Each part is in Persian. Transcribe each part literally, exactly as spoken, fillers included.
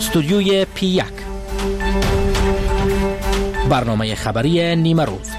استودیوی پی یک، برنامه خبری نیمه روز.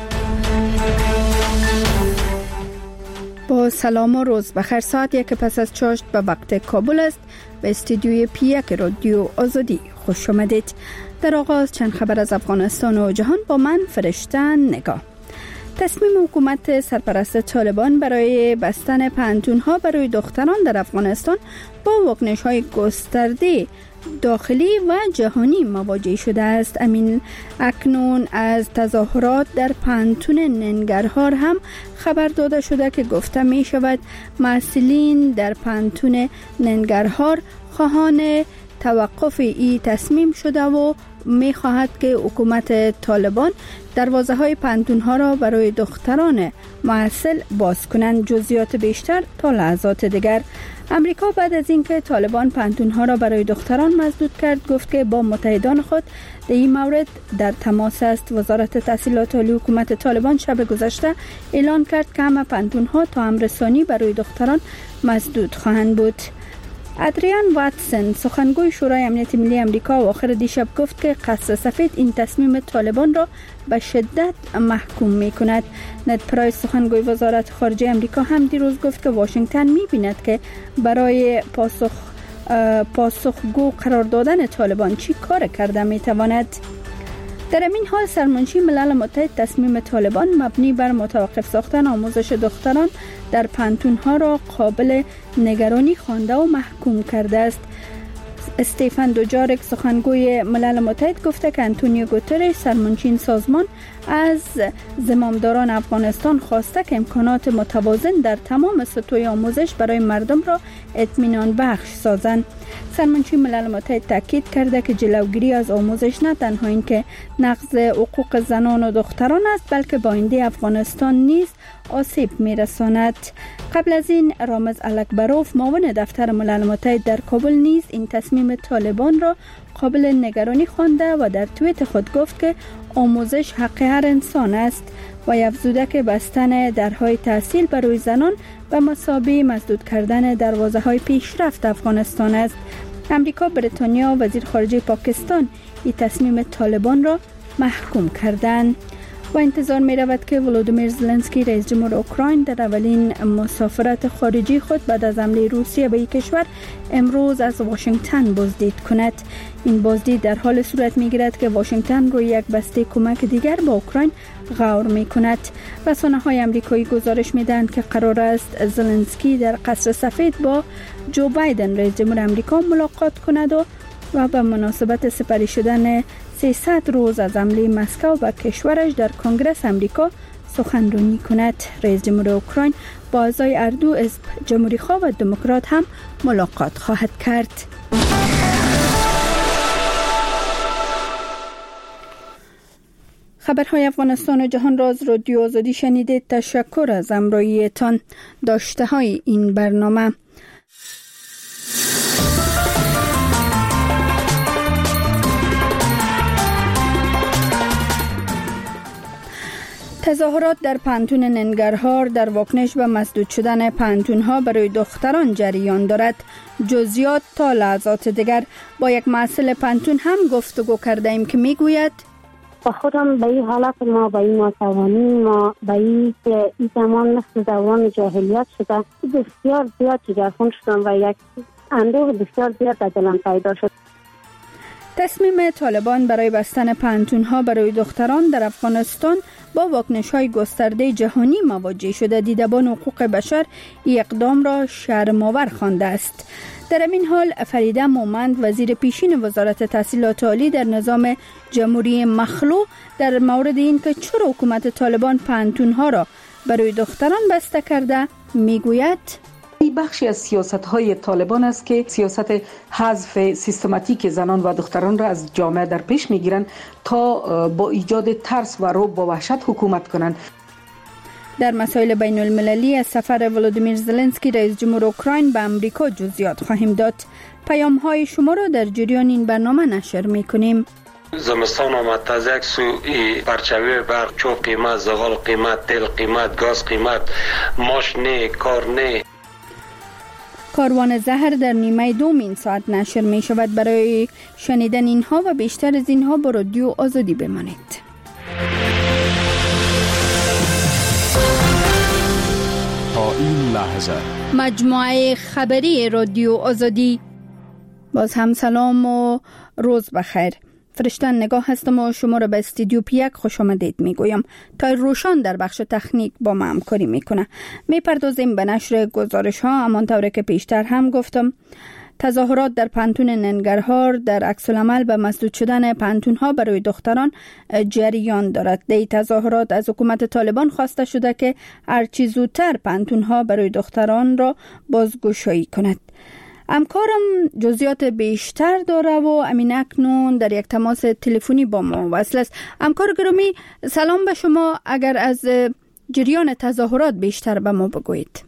با سلام و روز بخیر. ساعت یک پس از چاشت به وقت کابل است. به استودیوی پی یک رادیو آزادی خوش آمدید. در آغاز چند خبر از افغانستان و جهان با من فرشته نگاه. تصمیم حکومت سرپرست طالبان برای بستن پانتون‌ها برای دختران در افغانستان با واکنش‌های گسترده داخلی و جهانی مواجه شده است. امین اکنون از تظاهرات در پانتون ننگرهار هم خبر داده شده که گفته می شود مسئولین در پانتون ننگرهار خواهان توقف ای تصمیم شده و می خواهد که حکومت طالبان دروازه های پانتون ها را برای دختران معسل باز کنند. جزئیات بیشتر تا لحظات دیگر. امریکا بعد از اینکه طالبان پانتون ها را برای دختران مسدود کرد گفت که با متحدان خود در این مورد در تماس است. وزارت تحصیلات عالی حکومت طالبان شب گذشته اعلان کرد که همه پانتون ها تا امر ثانی برای دختران مسدود خواهند بود. ادریان واتسون سخنگوی شورای امنیت ملی امریکا آخر دیشب گفت که قصر سفید این تصمیم طالبان را به شدت محکوم می کند. نed پرایس سخنگوی وزارت خارجه امریکا هم دیروز گفت که واشنگتن می بیند که برای پاسخ پاسخگو قرار دادن طالبان چی کار کرده می تواند. در این حال سرمنشی ملل متحد تصمیم طالبان مبنی بر متوقف ساختن آموزش دختران در پانتون ها را قابل نگرانی خوانده و محکوم کرده است. استیفن دوجارک سخنگوی ملل متحد گفته که انتونیو گوترش سرمنشین سازمان از زمامداران افغانستان خواسته که امکانات متوازن در تمام سطوح آموزش برای مردم را اطمینان بخش سازند. سرمنشین ملل متحد تاکید کرده که جلوگیری از آموزش نه تنها این که نقض حقوق زنان و دختران است بلکه با آینده افغانستان نیز آسیب میرساند. قبل از این رامز الکبروف معاون دفتر ملل متحد در کابل نیز این تصمیم طالبان را قابل نگرانی خوانده و در توییت خود گفت که آموزش حق هر انسان است و افزوده که بستن درهای تحصیل برای زنان به مثابه مسدود کردن دروازه های پیشرفت افغانستان است. امریکا، بریتانیا و وزیر خارجه پاکستان این تصمیم طالبان را محکوم کردند. و انتظار می رود که ولودیمیر زلنسکی رئیس جمهور اوکراین در اولین مسافرت خارجی خود بعد از حمله روسیه به این کشور امروز از واشنگتن بازدید کند. این بازدید در حال صورت می گیرد که واشنگتن روی یک بسته کمک دیگر با اوکراین غور می کند. رسانه های امریکایی گزارش می دهند که قرار است زلنسکی در قصر سفید با جو بایدن رئیس جمهور امریکا ملاقات کند و و به مناسبت سپری شدن سیصد روز از حمله مسکو به کشورش در کنگره امریکا سخنرانی کند. رئیس جمهور اوکراین با اعضای هر دو حزب جمهوری خواه و دموکرات هم ملاقات خواهد کرد. خبرهای افغانستان و جهان را از رادیو آزادی شنیدید. تشکر از همراهیتان. داشته های این برنامه: تظاهرات در پانتون ننگرهار در واکنش به مسدود شدن پانتون ها برای دختران جریان دارد. جزئیات تا لحظات دیگر. با یک مسئول پانتون هم گفتگو کرده ایم که میگوید با خودم به این حالت ما به این ناتوانی ما به این که این زمان مثل دوران جاهلیت شده بسیار زیاد جگرخون شدم و یک اندوه بسیار زیاد در دلم پیدا شد. تصمیم طالبان برای بستن پانتون ها برای دختران در افغانستان با واکنش های گسترده جهانی مواجه شده. دیدبان حقوق بشر این اقدام را شرم‌آور خوانده است. در این حال فریده مومند وزیر پیشین وزارت تحصیلات عالی در نظام جمهوری مخلوع در مورد این که چرا حکومت طالبان پانتون ها را برای دختران بسته کرده میگوید این بخشی از سیاست‌های طالبان است که سیاست حذف سیستماتیک زنان و دختران را از جامعه در پیش می‌گیرند تا با ایجاد ترس و رعب و وحشت حکومت کنند. در مسائل بین المللی از سفر ولودیمیر زلنسکی رئیس جمهور اوکراین به امریکا جزئیات خواهیم داد. پیام‌های شما را در جریان این برنامه نشر می‌کنیم. زمستان آمد، از یک سو پرچاوی برق، چوب قیمت، زغال قیمت، تیل قیمت، گاز قیمت، ماش نه، کار نه. کاروان زهر در نیمه دوم این ساعت نشر می شود. برای شنیدن اینها و بیشتر از اینها با رادیو آزادی بمانید. تا این لحظه مجموعه خبری رادیو آزادی. باز هم سلام و روز بخیر. فرشتن نگاه هستم و شما را به استودیو پیک خوش آمدید می گویم. تا روشان در بخش تکنیک با ما همکاری میکنه. می پردازیم به نشر گزارش ها. همانطور که پیشتر هم گفتم، تظاهرات در پانتون ننگرهار در عکس العمل به مسدود شدن پانتون ها برای دختران جریان دارد. در تظاهرات از حکومت طالبان خواسته شده که هرچی زودتر پانتون ها برای دختران را بازگشایی کند. همکارم جزئیات بیشتر داره و امین اکنون در یک تماس تلفنی با ما وصل است. همکار گرامی سلام به شما. اگر از جریان تظاهرات بیشتر به ما بگویید.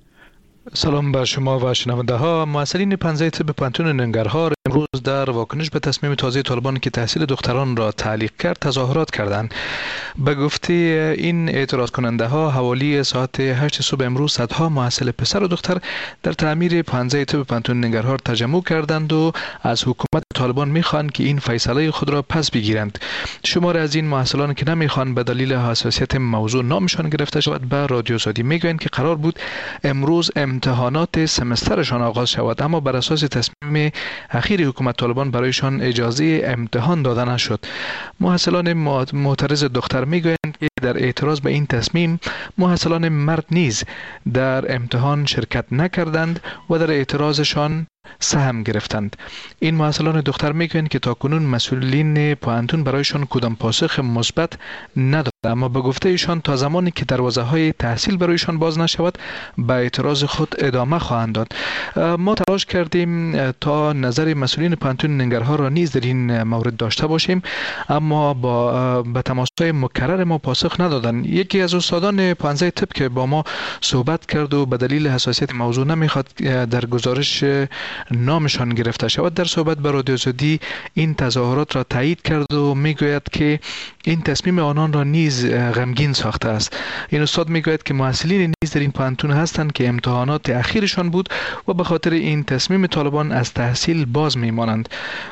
سلام به شما و شنونده ها. مسئولین پنجه طب پانتون ننگرهار امروز در واکنش به تصمیم تازه طالبان که تحصیل دختران را تعلیق کرد تظاهرات کردند. به گفته این اعتراض کننده ها حوالی ساعت هشت صبح امروز صدها محصل پسر و دختر در تعمیر پنجه طب پانتون ننگرهار تجمع کردند و از حکومت طالبان میخوان که این فیصله خود را پس بگیرند. شمار از این محصلان که نمیخوان به دلیل حساسیت موضوع نامشان گرفته شود به رادیو آزادی میگویند که قرار بود امروز امتحانات سمسترشان آغاز شود، اما بر اساس تصمیم اخیر حکومت طالبان برایشان اجازه امتحان داده نشد. محصلان معترض دختر میگویند که در اعتراض به این تصمیم محصلان مرد نیز در امتحان شرکت نکردند و در اعتراضشان سهم گرفتند. این محصلان دختر میگویند که تاکنون مسئولین پانتون برایشان کدام پاسخ مثبت نداده، اما به گفته ایشان تا زمانی که دروازه های تحصیل برایشان باز نشود به اعتراض خود ادامه خواهند داد. ما تلاش کردیم تا نظر مسئولین پانتون ننگرهار را نیز در این مورد داشته باشیم، اما با به تماس‌های مکرر ما پاسخ ندادند. یکی از استادان پانزه طب که با ما صحبت کرد و به دلیل حساسیت موضوع نمیخواد در گزارش نامشان گرفته شود، در صحبت با رادیو آزادی این تظاهرات را تایید کرد و میگوید که این تصمیم آنان را نیز غمگین ساخته است. این استاد میگوید که محصلین نیز در این پانتون هستند که امتحانات اخیرشان بود و به خاطر این تصمیم طالبان از تحصیل باز میمانند.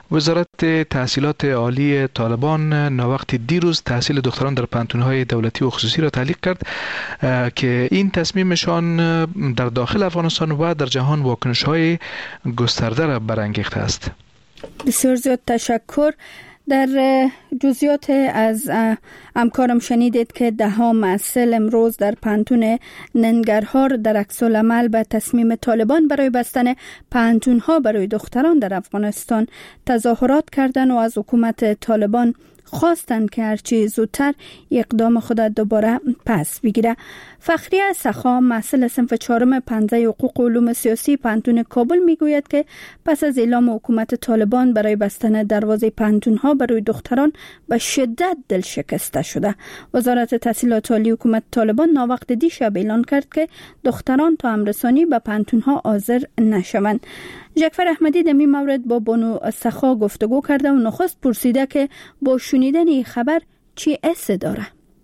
وزارت تحصیلات عالی طالبان ناوقت دیروز تحصیل دختران در پانتون‌های دولتی و خصوصی را تعلیق کرد که این تصمیمشان در داخل افغانستان و در جهان واکنش‌های گسترده را برانگیخته است. بسیار زیاد تشکر. در جزئیات از همکارم شنیدید که ده ها محصل امروز در پانتون ننگرهار در عکس العمل به تصمیم طالبان برای بستن پانتون ها برای دختران در افغانستان تظاهرات کردند و از حکومت طالبان خواستند که هرچی زودتر اقدام خود دوباره پس بگیره. فخریه سخا محصل صنف چهارم پنجه حقوق و علوم سیاسی پانتون کابل میگوید که پس از اعلام حکومت طالبان برای بستن دروازه پانتون ها برای دختران به شدت دل شکسته شده. وزارت تحصیلات عالی حکومت طالبان ناوقت دیشب اعلان کرد که دختران تا امرسانی به پانتون ها حاضر نشوند. جعفر احمدی در این مورد با بانو سخا گفتگو کرده و نخست پرسیده که با شنیدن این خبر چی حس داره.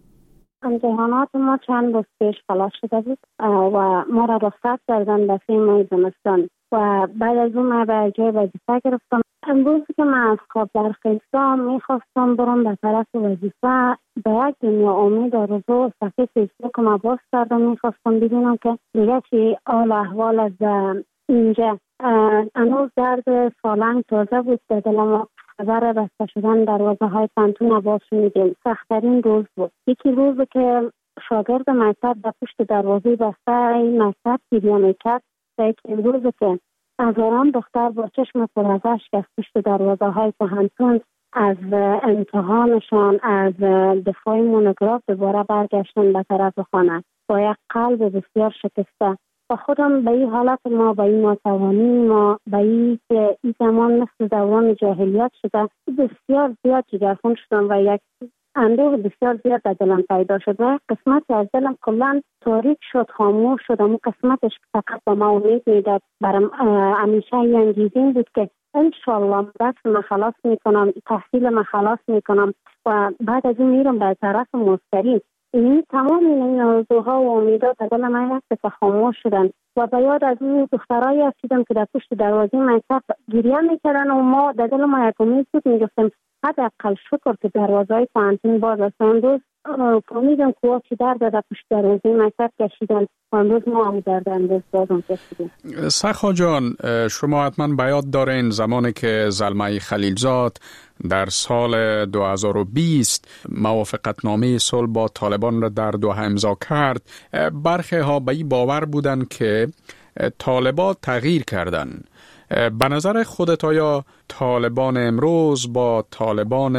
امتحانات ما چند روز پیش خلاص شده بود و ما را رخصت کردن به سه ماه زمستان و بعد از اون ما به جای وظیفه گرفتم. امروز که من از خواب برخیستم میخواستم برم به طرف وظیفه، به یک دنیا امید آرزو صفحه فیسبوک ما باز کردم، میخواستم ببینم که دیگه چی حال احوال از اینجا. هنوز درد سالنگ تازه بود در دلم. خبر بسته شدن دروازه های پانتون باز شنیدیم. سخت‌ترین روز بود. یکی روز که شاگرد مکتب به پشت دروازه بسته این مکتب گریه میکرد و یکی روز که هزاران دختر با چشم پر از اشک از پشت دروازه های پانتون از امتحانشان از دفاع مونوگراف دوباره برگشتن به طرف خانه با یک قلب بسیار شکسته. و خودم به این حالت ما به این ناتوانی ما به این که این زمان مثل دوران جاهلیت شده بسیار زیاد جگرخون شدم و یک اندوه بسیار زیاد در دلم پیدا شد و قسمتی از دلم کلا تاریک شد، خاموش شد. اون قسمتش فقط به ما امید میداد، برام همیشه این انگیزه بود که انشالله درس ما خلاص میکنم، تحصیل ما خلاص میکنم و بعد از این میرم به طرف مستقیم. این تمام این آرزوها و امیدات از دل من هست خاموش شدن و به یاد از اون دخترایی افتیدم که در پشت دروازه مکتب گریه میکردن و ما در دل ما یک امید بود میگفتیم حداقل شکر که دروازه‌های پانتون باز است. امروز امیدم که چی درد در پشت دروازه مکتب کشیدن امروز ما هم درد امروز بازم کشیدیم. سخا جان، شما حتما به یاد دارین زمانی که زلمه خلیلزاد در سال دو هزار و بیست موافقتنامه صلح با طالبان را در دوحه امضا کرد، برخی ها به این باور بودند که طالبان تغییر کردند. به نظر خودت آیا طالبان امروز با طالبان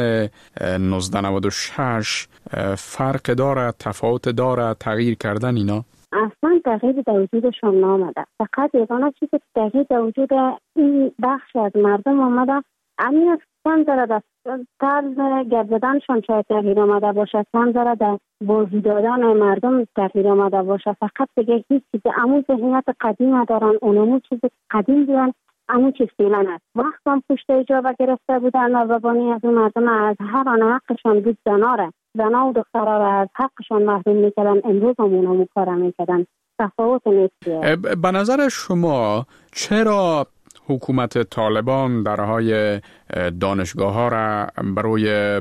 نوزده نود و شش فرق داره، تفاوت داره، تغییر کردن اینا؟ اصلا تغییر در وجودشون نامده. فقط یگانه چیزی که تغییر در وجود این بخش از مردم آمده همین است که کم ذره در طرز گپ زدنشان شاید تغییر آمده باشه، کم ذره در بازی دادن مردم تغییر آمده باشه. فقط دیگه هیچ چیز همون ذهنیت قدیم دارن، اونمون چیز قدیم دیدن، همون چیز فعلا است. وقت هم پشت اجابه گرفته بودن نازبانی از مردم از هر آن حقشان بود زناره زنا و دخترها را از حقشان محروم میکردن. امروز هم اونمون کار میکردن. تفاوت نیست. به نظر شما چرا حکومت طالبان درهای دانشگاه ها را برای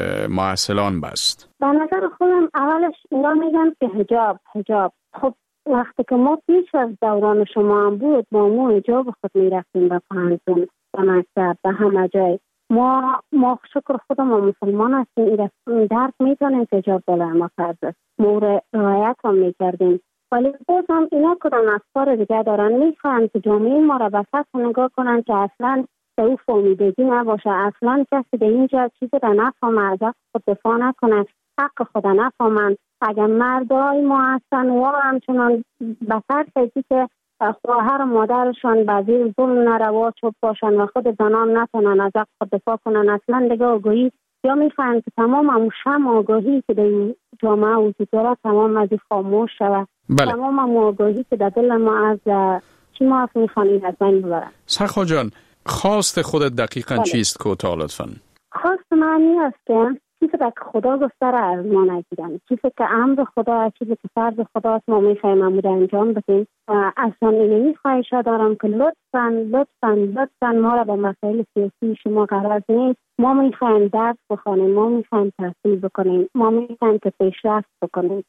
معسلان بست؟ به نظر خودم اولش اینا میگن که حجاب حجاب خب وقتی که ما پیش از دوران شما هم بود با ما حجاب خود میرفتیم به پانتون به مکتب به همه جای. ما ما شکر خودم و مسلمان هستیم، درک میتونیم که حجاب بالا ما فرض است، ما رعایت هم میکردیم. ولی باز هم اینا کدام افکار دیگه دارن، میخوان که جامعه ما را به سطح نگاه کنن که اصلا به او فهمیدگی نباشه، اصلا کسی به اینجا چیزی را نفهمه، از خود دفاع نکنه، حق خود نفهمن. اگر مردای ما هستن و همچنان به فرض که خواهر و مادرشان به زیر ظلم نروا چوب باشن و خود زنان نتونن از حق خود دفاع کنن، اصلا دیگه آگاهی یا میخوان که تمام هم شم آگاهی که در جامعه وجود داره تمام از خاموش شود. بله. تمام هم آگاهی که در دل ما از چی ما از میخوانید از بین ببرن. سخا جان، خواست خودت دقیقا بله. چیست کوتاه لطفاً؟ خواست معنی است که چیزی که خدا گفته را از ما نگیرن، چیزی که امر خدا، چیزی که فرض خداست ما میخوایم امور انجام بدیم. و اصلا اینمی خواهش دارم که لطفاً لطفاً لطفاً ما را به مسائل سیاسی شما قرار نیست. ما میخوایم درس بخونیم، ما میخوایم تحصیل بکنیم، ما میخوایم که پیشرفت بکنیم.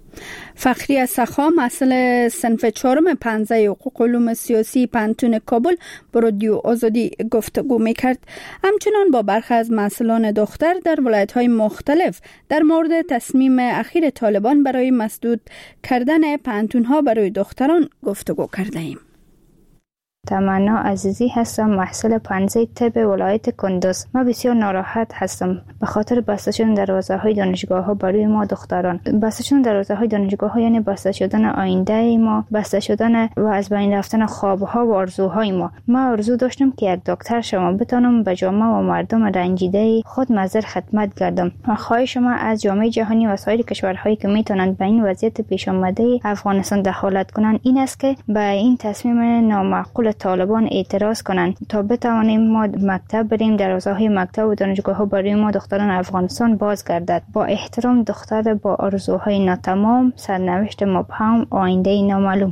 فخریه سخا مسئله صنف چهارم پنجه حقوق علوم سیاسی پانتون کابل با رادیو آزادی گفتگو میکرد. همچنان با برخی از مسئولان دختر در ولایت‌های مختلف در مورد تصمیم اخیر طالبان برای مسدود کردن پانتون‌ها برای دختران گفتگو کرده ایم. تمنا عزیزی هستم، محصل پانزه طب ولایت کندوز. ما بسیار ناراحت هستم به خاطر بسته شدن دروازه های دانشگاه ها برای ما دختران. بسته شدن دروازه های دانشگاه ها یعنی بسته شدن آینده ما، بسته شدن و از بین رفتن خواب ها و آرزوهای ما. ما آرزو داشتم که یک دکتر شوم، بتونم به جامعه و مردم رنجیده خود نظر خدمت کردم. و خواهش ما از جامعه جهانی و سایر کشورهایی که میتونند به این وضعیت پیش آمده افغانستان دخالت کنند این است که به این تصمیم نامعقول طالبان اعتراض کنند تا بتوانیم ما مکتب بریم، دروازه‌های مکتب و دانشگاه‌ها برای ما دختران افغانستان باز گردد. با احترام، دختر با آرزوهای ناتمام، سرنوشت مبهم، آینده نامعلوم.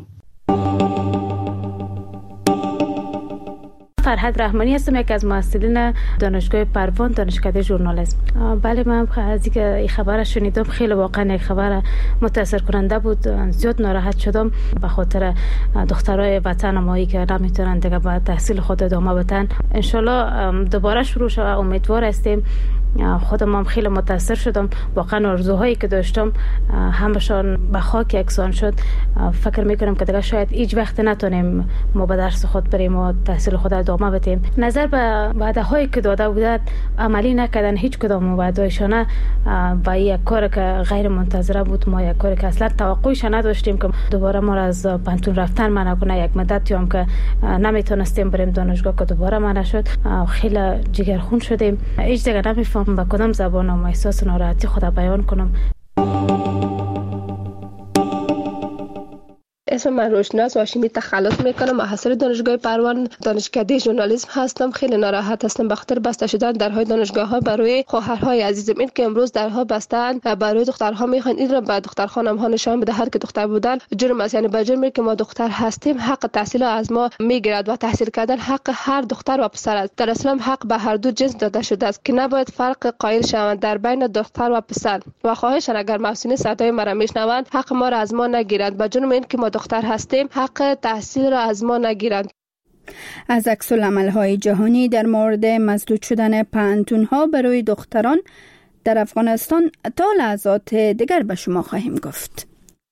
فرهاد رحمانی هستم، یک از مؤسسین دانشگاه پروان، دانشکده ژورنالیسم. بله، من از اینکه این خبر شنیدم خیلی واقعا یک خبر متاثر کننده بود. زیاد ناراحت شدم به خاطر دخترای وطن مایی که نمیتونن دیگه با تحصیل خود ادامه بدن. ان شاءالله دوباره شروع شه، امیدوار هستیم. خودم هم خیلی متاثر شدم، واقعا آرزوهایی که داشتم همشان به خاک یکسان شد. فکر میکنم که دیگه شاید هیچ وقت نتونیم ما به درس خود بریم و تحصیل خود ادامه بدیم. نظر به وعده هایی که داده بودند عملی نکردن، هیچ کدام وعدهشان و یک کار که غیر منتظره بود. ما یک کاری که اصلا توقعش نداشتیم که دوباره ما از پانتون رفتن منع کنه. یک مدتی هم که نمیتونستیم بریم دانشگاه که دوباره منع شد. خیلی جگرخون شدیم. هیچ دیگه نمیفهم با کدام زبانم احساس ناراحتی خود بیان کنم. اسم من روشناس هاشمی تخلص میکنم. محصل دانشگاه پروان دانشکده ژورنالیسم هستم. خیلی ناراحت هستم به خاطر بسته شدن درهای دانشگاه ها برای خواهرهای عزیزم. این که امروز درها بستن برای دخترها میخوان این را به دختر خانم ها نشان بدهد که دختر بودن جرم است. یعنی به جرمی که ما دختر هستیم حق تحصیل از ما میگیرد و تحصیل کردن حق هر دختر و پسر است. در اسلام حق به هر دو جنس داده شده است که نباید فرق قائل شوند در بین دختر و پسر. و خواهشان اگر محسنین صدای مرا میشنوند حق ما را از ما نگیرند به جرم این که ما دختر هستیم حق تحصیل را از ما نگیرند. از عکس‌العمل‌های جهانی در مورد مسدود شدن پانتون‌ها برای دختران در افغانستان تا لحظات دیگر به شما خواهیم گفت.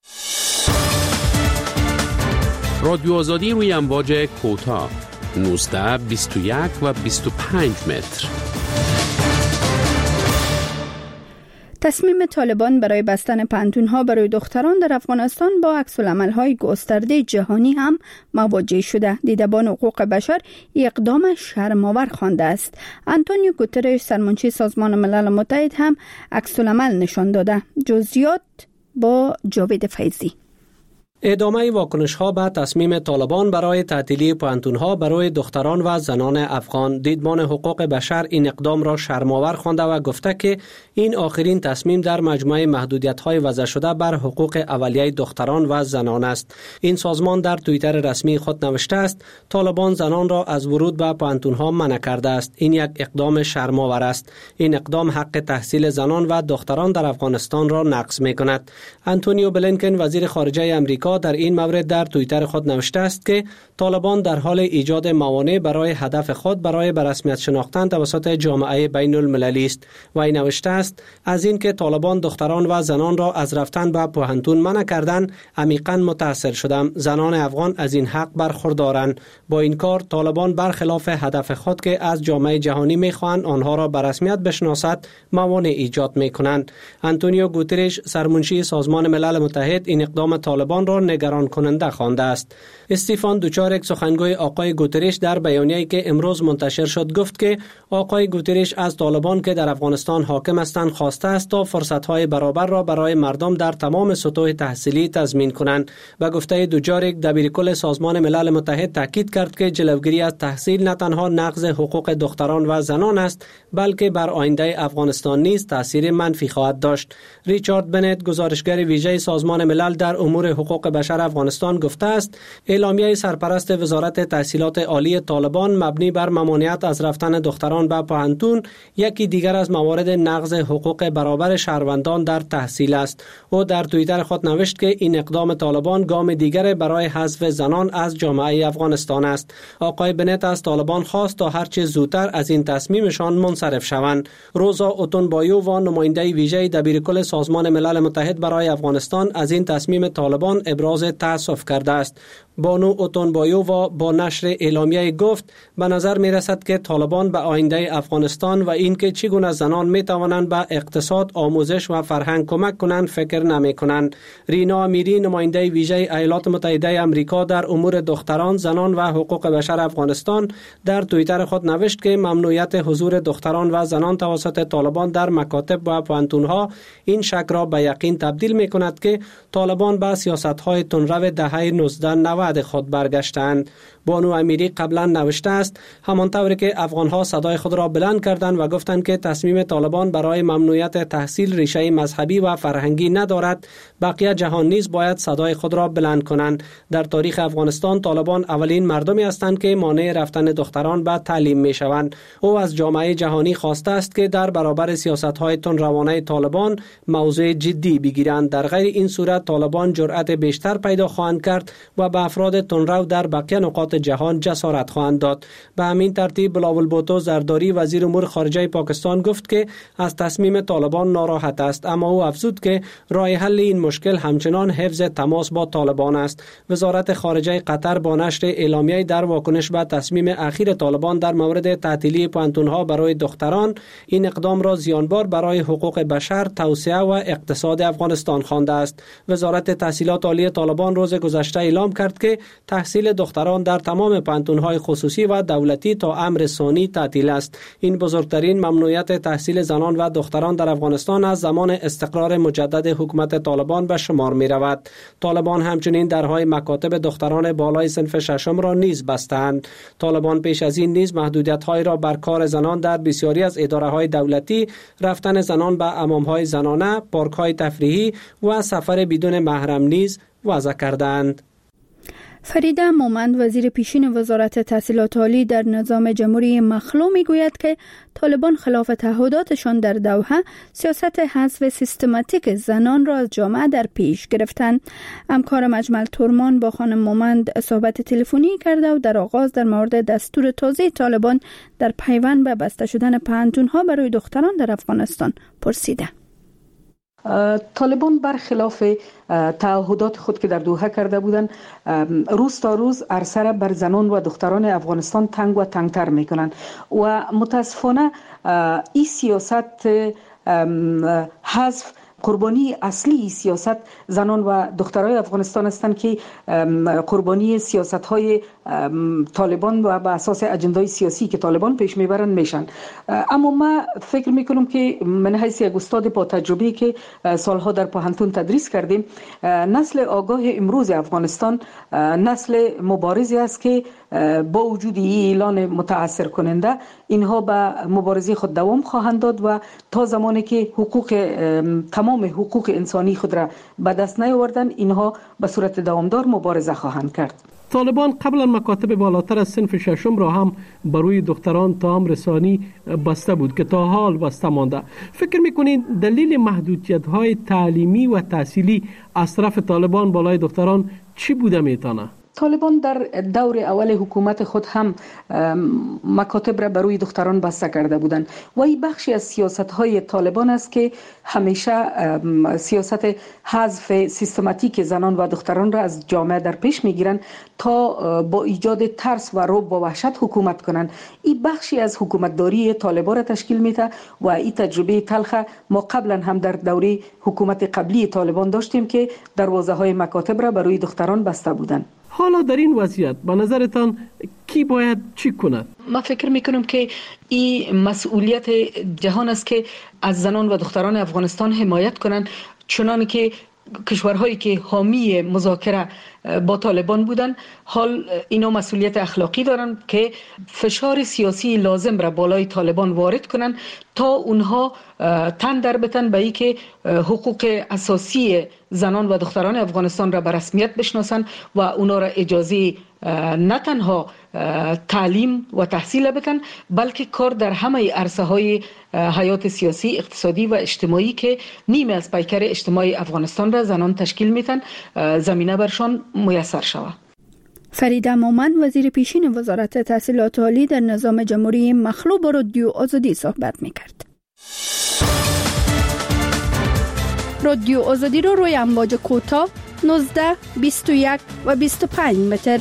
رادیو آزادی روی امواج کوتاه نوزده بیست و یک و بیست و پنج متر. تصمیم طالبان برای بستن پانتون‌ها برای دختران در افغانستان با عکس‌العمل‌های گسترده جهانی هم مواجه شده. دیدبان حقوق بشر اقدام شرم‌آور خوانده است. آنتونیو گوترش سرمنشی سازمان ملل متحد هم عکس‌العمل نشان داده. جزئیات با جاوید فیضی. ادامه واکنش‌ها به تصمیم طالبان برای تعطیلی پانتون‌ها برای دختران و زنان افغان. دیدبان حقوق بشر این اقدام را شرم‌آور خوانده و گفته که این آخرین تصمیم در مجموعه محدودیت‌های وضع شده بر حقوق اولیه دختران و زنان است. این سازمان در توییتر رسمی خود نوشته است طالبان زنان را از ورود به پانتون‌ها منع کرده است. این یک اقدام شرم‌آور است. این اقدام حق تحصیل زنان و دختران در افغانستان را نقض می‌کند. آنتونیو بلینکن وزیر خارجه آمریکا در این مورد در توییتر خود نوشته است که طالبان در حال ایجاد موانع برای هدف خود برای به رسمیت شناختن توسط جامعه بین المللی است. و این نوشته است از اینکه طالبان دختران و زنان را از رفتن به پوهنتون منع کردند عمیقاً متأثر شدم. زنان افغان از این حق برخوردارند. با این کار طالبان برخلاف هدف خود که از جامعه جهانی می‌خواهند آنها را به رسمیت بشناسد موانع ایجاد می‌کنند. آنتونیو گوترش سرمنشی سازمان ملل متحد این اقدام طالبان را نگران کننده خوانده است. استیفان دوچارک سخنگوی آقای گوترش در بیانیه‌ای که امروز منتشر شد گفت که آقای گوترش از طالبان که در افغانستان حاکم هستند خواسته است تا فرصت‌های برابر را برای مردم در تمام سطوح تحصیلی تضمین کنند. به گفته دوچارک دبیرکل سازمان ملل متحد تاکید کرد که جلوگیری از تحصیل نه تنها نقض حقوق دختران و زنان است بلکه بر آینده افغانستان نیز تاثیر منفی خواهد داشت. ریچارد بنت گزارشگر ویژه سازمان ملل در امور حقوق بشر افغانستان گفته است اعلامیه سرپرست وزارت تحصیلات عالی طالبان مبنی بر ممانعت از رفتن دختران به پوهنتون یکی دیگر از موارد نقض حقوق برابر شهروندان در تحصیل است. او در توییتر خود نوشت که این اقدام طالبان گام دیگر برای حذف زنان از جامعه افغانستان است. آقای بنت از طالبان خواست تا هرچه زودتر از این تصمیمشان منصرف شوند. روزا اوتونبایو و نماینده ویژه دبیرکل سازمان ملل متحد برای افغانستان از این تصمیم طالبان ابراز تأسف کرده است. بانو اوتونبایو و با نشر اعلامیه گفت به نظر می رسد که طالبان به آینده افغانستان و اینکه چگونه زنان می توانند به اقتصاد، آموزش و فرهنگ کمک کنند فکر نمی کنند. رینا امیری نماینده ویژه ایالات متحده آمریکا در امور دختران، زنان و حقوق بشر افغانستان در توییتر خود نوشت که ممنوعیت حضور دختران و زنان توسط طالبان در مکاتب و پوهنتون‌ها این شک را به یقین تبدیل می کند که طالبان به سیاست‌های تندرو دهه نوزده نود خود برگشتند. بانو امیری قبلا نوشته است همانطور که افغان‌ها صدای خود را بلند کردند و گفتند که تصمیم طالبان برای ممنوعیت تحصیل ریشه مذهبی و فرهنگی ندارد، بقیه جهان نیز باید صدای خود را بلند کنند. در تاریخ افغانستان طالبان اولین مردمی هستند که مانع رفتن دختران به تعلیم می‌شوند. او از جامعه جهانی خواسته است که در برابر سیاست‌های تندروانه طالبان موضوع جدی بگیرند. در غیر این صورت طالبان جرأت بیشتر پیدا خواهند کرد و به افراد تندرو در بقیه نقاط جهان جسارت خواهند داد. به همین ترتیب بلاول بوتو زرداری وزیر امور خارجه پاکستان گفت که از تصمیم طالبان ناراحت است، اما او افزود که راه حل این مشکل همچنان حفظ تماس با طالبان است. وزارت خارجه قطر با نشر اعلامیه در واکنش به تصمیم اخیر طالبان در مورد تعطیلی پوهنتون‌ها برای دختران این اقدام را زیانبار برای حقوق بشر، توسعه و اقتصاد افغانستان خوانده است. وزارت تحصیلات عالی طالبان روز گذشته اعلام کرد که تحصیل دختران در تمام پانتون‌های خصوصی و دولتی تا امر ثانی تعطیل است. این بزرگترین ممنوعیت تحصیل زنان و دختران در افغانستان از زمان استقرار مجدد حکومت طالبان به شمار می رود. طالبان همچنین درهای مکاتب دختران بالای صنف ششم را نیز بستند. طالبان پیش از این نیز محدودیت‌های را بر کار زنان در بسیاری از اداره‌های دولتی، رفتن زنان به حمام‌های زنانه، پارک‌های تفریحی و سفر بدون محرم نیز وضع کردند. فریده مومند وزیر پیشین وزارت تحصیلات عالی در نظام جمهوری مخلو میگوید که طالبان خلاف تعهداتشان در دوحه سیاست حذف سیستماتیک زنان را از جامعه در پیش گرفتند. همکار مجمل تورمان با خانم مومند صحبت تلفنی کرده و در آغاز در مورد دستور تازه طالبان در پیوند به بسته شدن پانتون‌ها برای دختران در افغانستان پرسیده. طالبان برخلاف تعهدات خود که در دوحه کرده بودند، روز تا روز عرصه را بر زنان و دختران افغانستان تنگ و تنگتر میکنند و متاسفانه این سیاست حذف قربانی اصلی سیاست زنان و دخترای افغانستان هستند که قربانی سیاست های طالبان و بر اساس اجندای سیاسی که طالبان پیش میبرند میشن. اما من فکر میکنم که من حیث یک استاد با تجربه که سالها در پوهنتون تدریس کردیم، نسل آگاه امروز افغانستان نسل مبارزی است که با وجود اعلان متاثر کننده اینها به مبارزه خود دوام خواهند داد و تا زمانی که حقوق تمام حقوق انسانی خود را به دست نیاوردن اینها به صورت دوامدار مبارزه خواهند کرد. طالبان قبلا مکاتب بالاتر از صنف ششم را هم بروی دختران تا امر ثانی بسته بود که تا حال بسته مانده. فکر میکنید دلیل محدودیت های تعلیمی و تحصیلی از طرف طالبان بالای دختران چی بوده میتونه؟ طالبان در دور اول حکومت خود هم مکاتب را بروی دختران بسته کرده بودند و این بخشی از سیاست های طالبان است که همیشه سیاست حذف سیستماتیک زنان و دختران را از جامعه در پیش میگیرند تا با ایجاد ترس و رعب و وحشت حکومت کنند. این بخشی از حکومتداری طالبان را تشکیل میده و این تجربه تلخ ما قبلا هم در دوره حکومت قبلی طالبان داشتیم که دروازه های مکاتب را بروی دختران بسته بودند. حالا در این وضعیت به نظرتان کی باید چی کند؟ من فکر میکنم که این مسئولیت جهان است که از زنان و دختران افغانستان حمایت کنند، چنانه که کشورهایی که حامی مذاکره با طالبان بودند حال اینا مسئولیت اخلاقی دارند که فشار سیاسی لازم را بالای طالبان وارد کنند تا اونها تن در بتن به ای که حقوق اساسی زنان و دختران افغانستان را به رسمیت بشناسند و اونا را اجازه نه تنها تعلیم و تحصیل بتن بلکه کار در همه عرصه های حیات سیاسی، اقتصادی و اجتماعی که نیمه از پیکر اجتماعی افغانستان را زنان تشکیل میتن زمینه برشان میسر شود. فریده مومند وزیر پیشین وزارت تحصیلات عالی در نظام جمهوری مخلو با رادیو آزادی صحبت میکرد. رادیو آزادی رو روی امواج کوتاه نوزده، بیست و یک و بیست و پنج متر.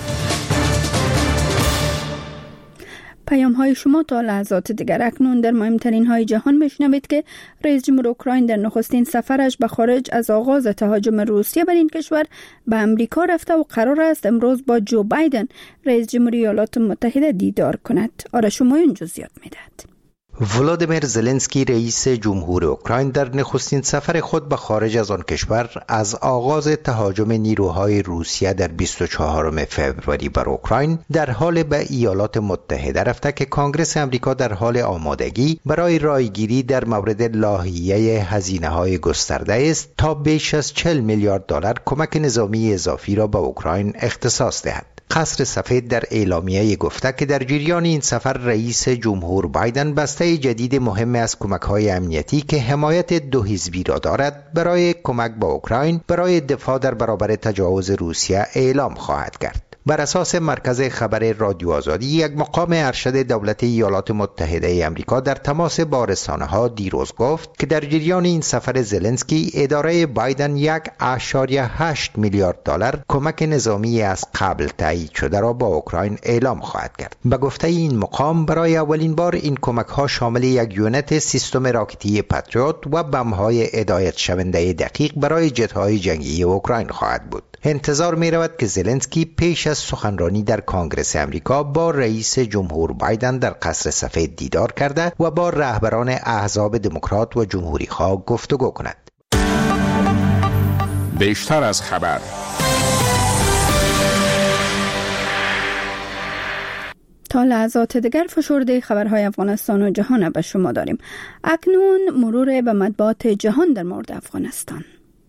پیام های شما تا لحظات دیگر. اکنون در مهمترین های جهان بشنوید که رئیس جمهور اوکراین در نخستین سفرش به خارج از آغاز تهاجم روسیه بر این کشور به امریکا رفته و قرار است امروز با جو بایدن رئیس جمهوری ایالات متحده دیدار کند. آرش همایون جزئیات میدهد. ولادیمیر زلنسکی رئیس جمهور اوکراین در نخستین سفر خود به خارج از آن کشور از آغاز تهاجم نیروهای روسیه در بیست و چهارم فوریه بر اوکراین در حال به ایالات متحده رفته که کنگره امریکا در حال آمادگی برای رایگیری در مورد لایحه هزینه‌های گسترده است تا بیش از چهل میلیارد دلار کمک نظامی اضافی را به اوکراین اختصاص دهد. قصر سفید در اعلامیه گفته که در جریان این سفر رئیس جمهور بایدن بسته جدید مهم از کمک‌های امنیتی که حمایت دو حزبی را دارد برای کمک به اوکراین برای دفاع در برابر تجاوز روسیه اعلام خواهد کرد. بر اساس مرکز خبر رادیو آزادی، یک مقام ارشد دولت ایالات متحده آمریکا در تماس با رسانه‌ها دیروز گفت که در جریان این سفر زلنسکی اداره بایدن یک اشاریه هشت میلیارد دلار کمک نظامی از قبل تایید شده را با اوکراین اعلام خواهد کرد. به گفته این مقام برای اولین بار این کمک‌ها شامل یک یونت سیستم راکتی پاتریوت و بم‌های هدایت شونده دقیق برای جت‌های جنگی اوکراین خواهد بود. انتظار می رود که زلنسکی پیش از سخنرانی در کنگره امریکا با رئیس جمهور بایدن در قصر سفید دیدار کرده و با رهبران احزاب دموکرات و جمهوری خواه گفتگو کند. بیشتر از خبر. تا لحظات دیگر فشرده خبرهای افغانستان و جهان به شما داریم. اکنون مرور به مطبوعات جهان در مورد افغانستان.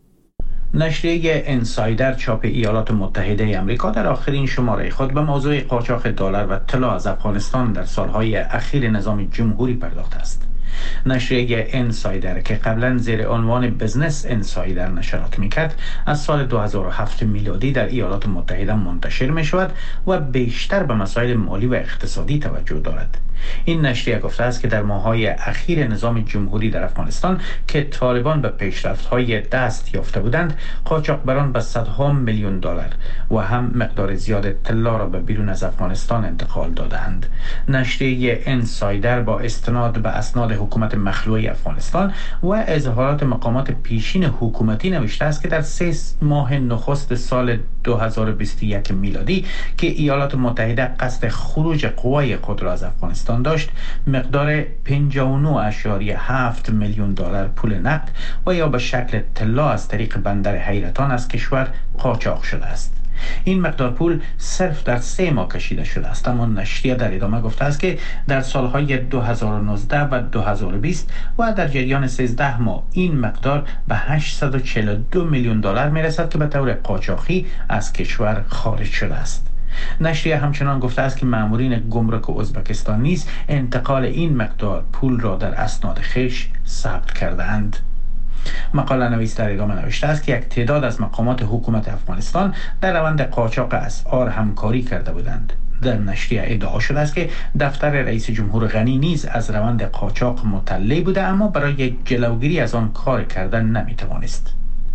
نشریه انسایدر چاپ ایالات متحده آمریکا در آخرین شماره خود به موضوع قاچاق دلار و طلا از افغانستان در سالهای اخیر نظام جمهوری پرداخته است. نشریه انسایدر که قبلا زیر عنوان بزنس انسایدر نشرات میکرد از سال دو هزار و هفت میلادی در ایالات متحده منتشر می شود و بیشتر به مسائل مالی و اقتصادی توجه دارد. این نشریه گفته است که در ماه‌های اخیر نظام جمهوری در افغانستان که طالبان به پیشرفت‌های دست یافته بودند، قاچاقبران به صدها میلیون دلار و هم مقدار زیاد طلا را به بیرون از افغانستان انتقال دادند. نشریه انسایدر با استناد به اسناد حکومت مخلوع افغانستان و اظهارات مقامات پیشین حکومتی نوشته است که در سه ماه نخست سال دو هزار و بیست و یک میلادی که ایالات متحده قصد خروج قوای خود را از افغانستان داشت، مقدار پنجاه و نه اشاریه هفت میلیون دلار پول نقد و یا به شکل طلا از طریق بندر حیرتان از کشور قاچاق شده است. این مقدار پول صرف در سه ماه کشیده شده است، اما نشریه در ادامه گفته است که در سالهای دو هزار و نوزده و دو هزار و بیست و در جریان سیزده ماه این مقدار به هشتصد و چهل و دو میلیون دلار میرسد که به طور قاچاقی از کشور خارج شده است. نشریه همچنان گفته است که مامورین گمرک ازبکستان نیز انتقال این مقدار پول را در اسناد خویش ثبت کرده‌اند. مقاله نویس در ادامه نوشته است که یک تعداد از مقامات حکومت افغانستان در روند قاچاق اسعار همکاری کرده بودند. در نشریه ادعا شده است که دفتر رئیس جمهور غنی نیز از روند قاچاق مطلع بوده، اما برای جلوگیری از آن کار کردن نمیتوانست.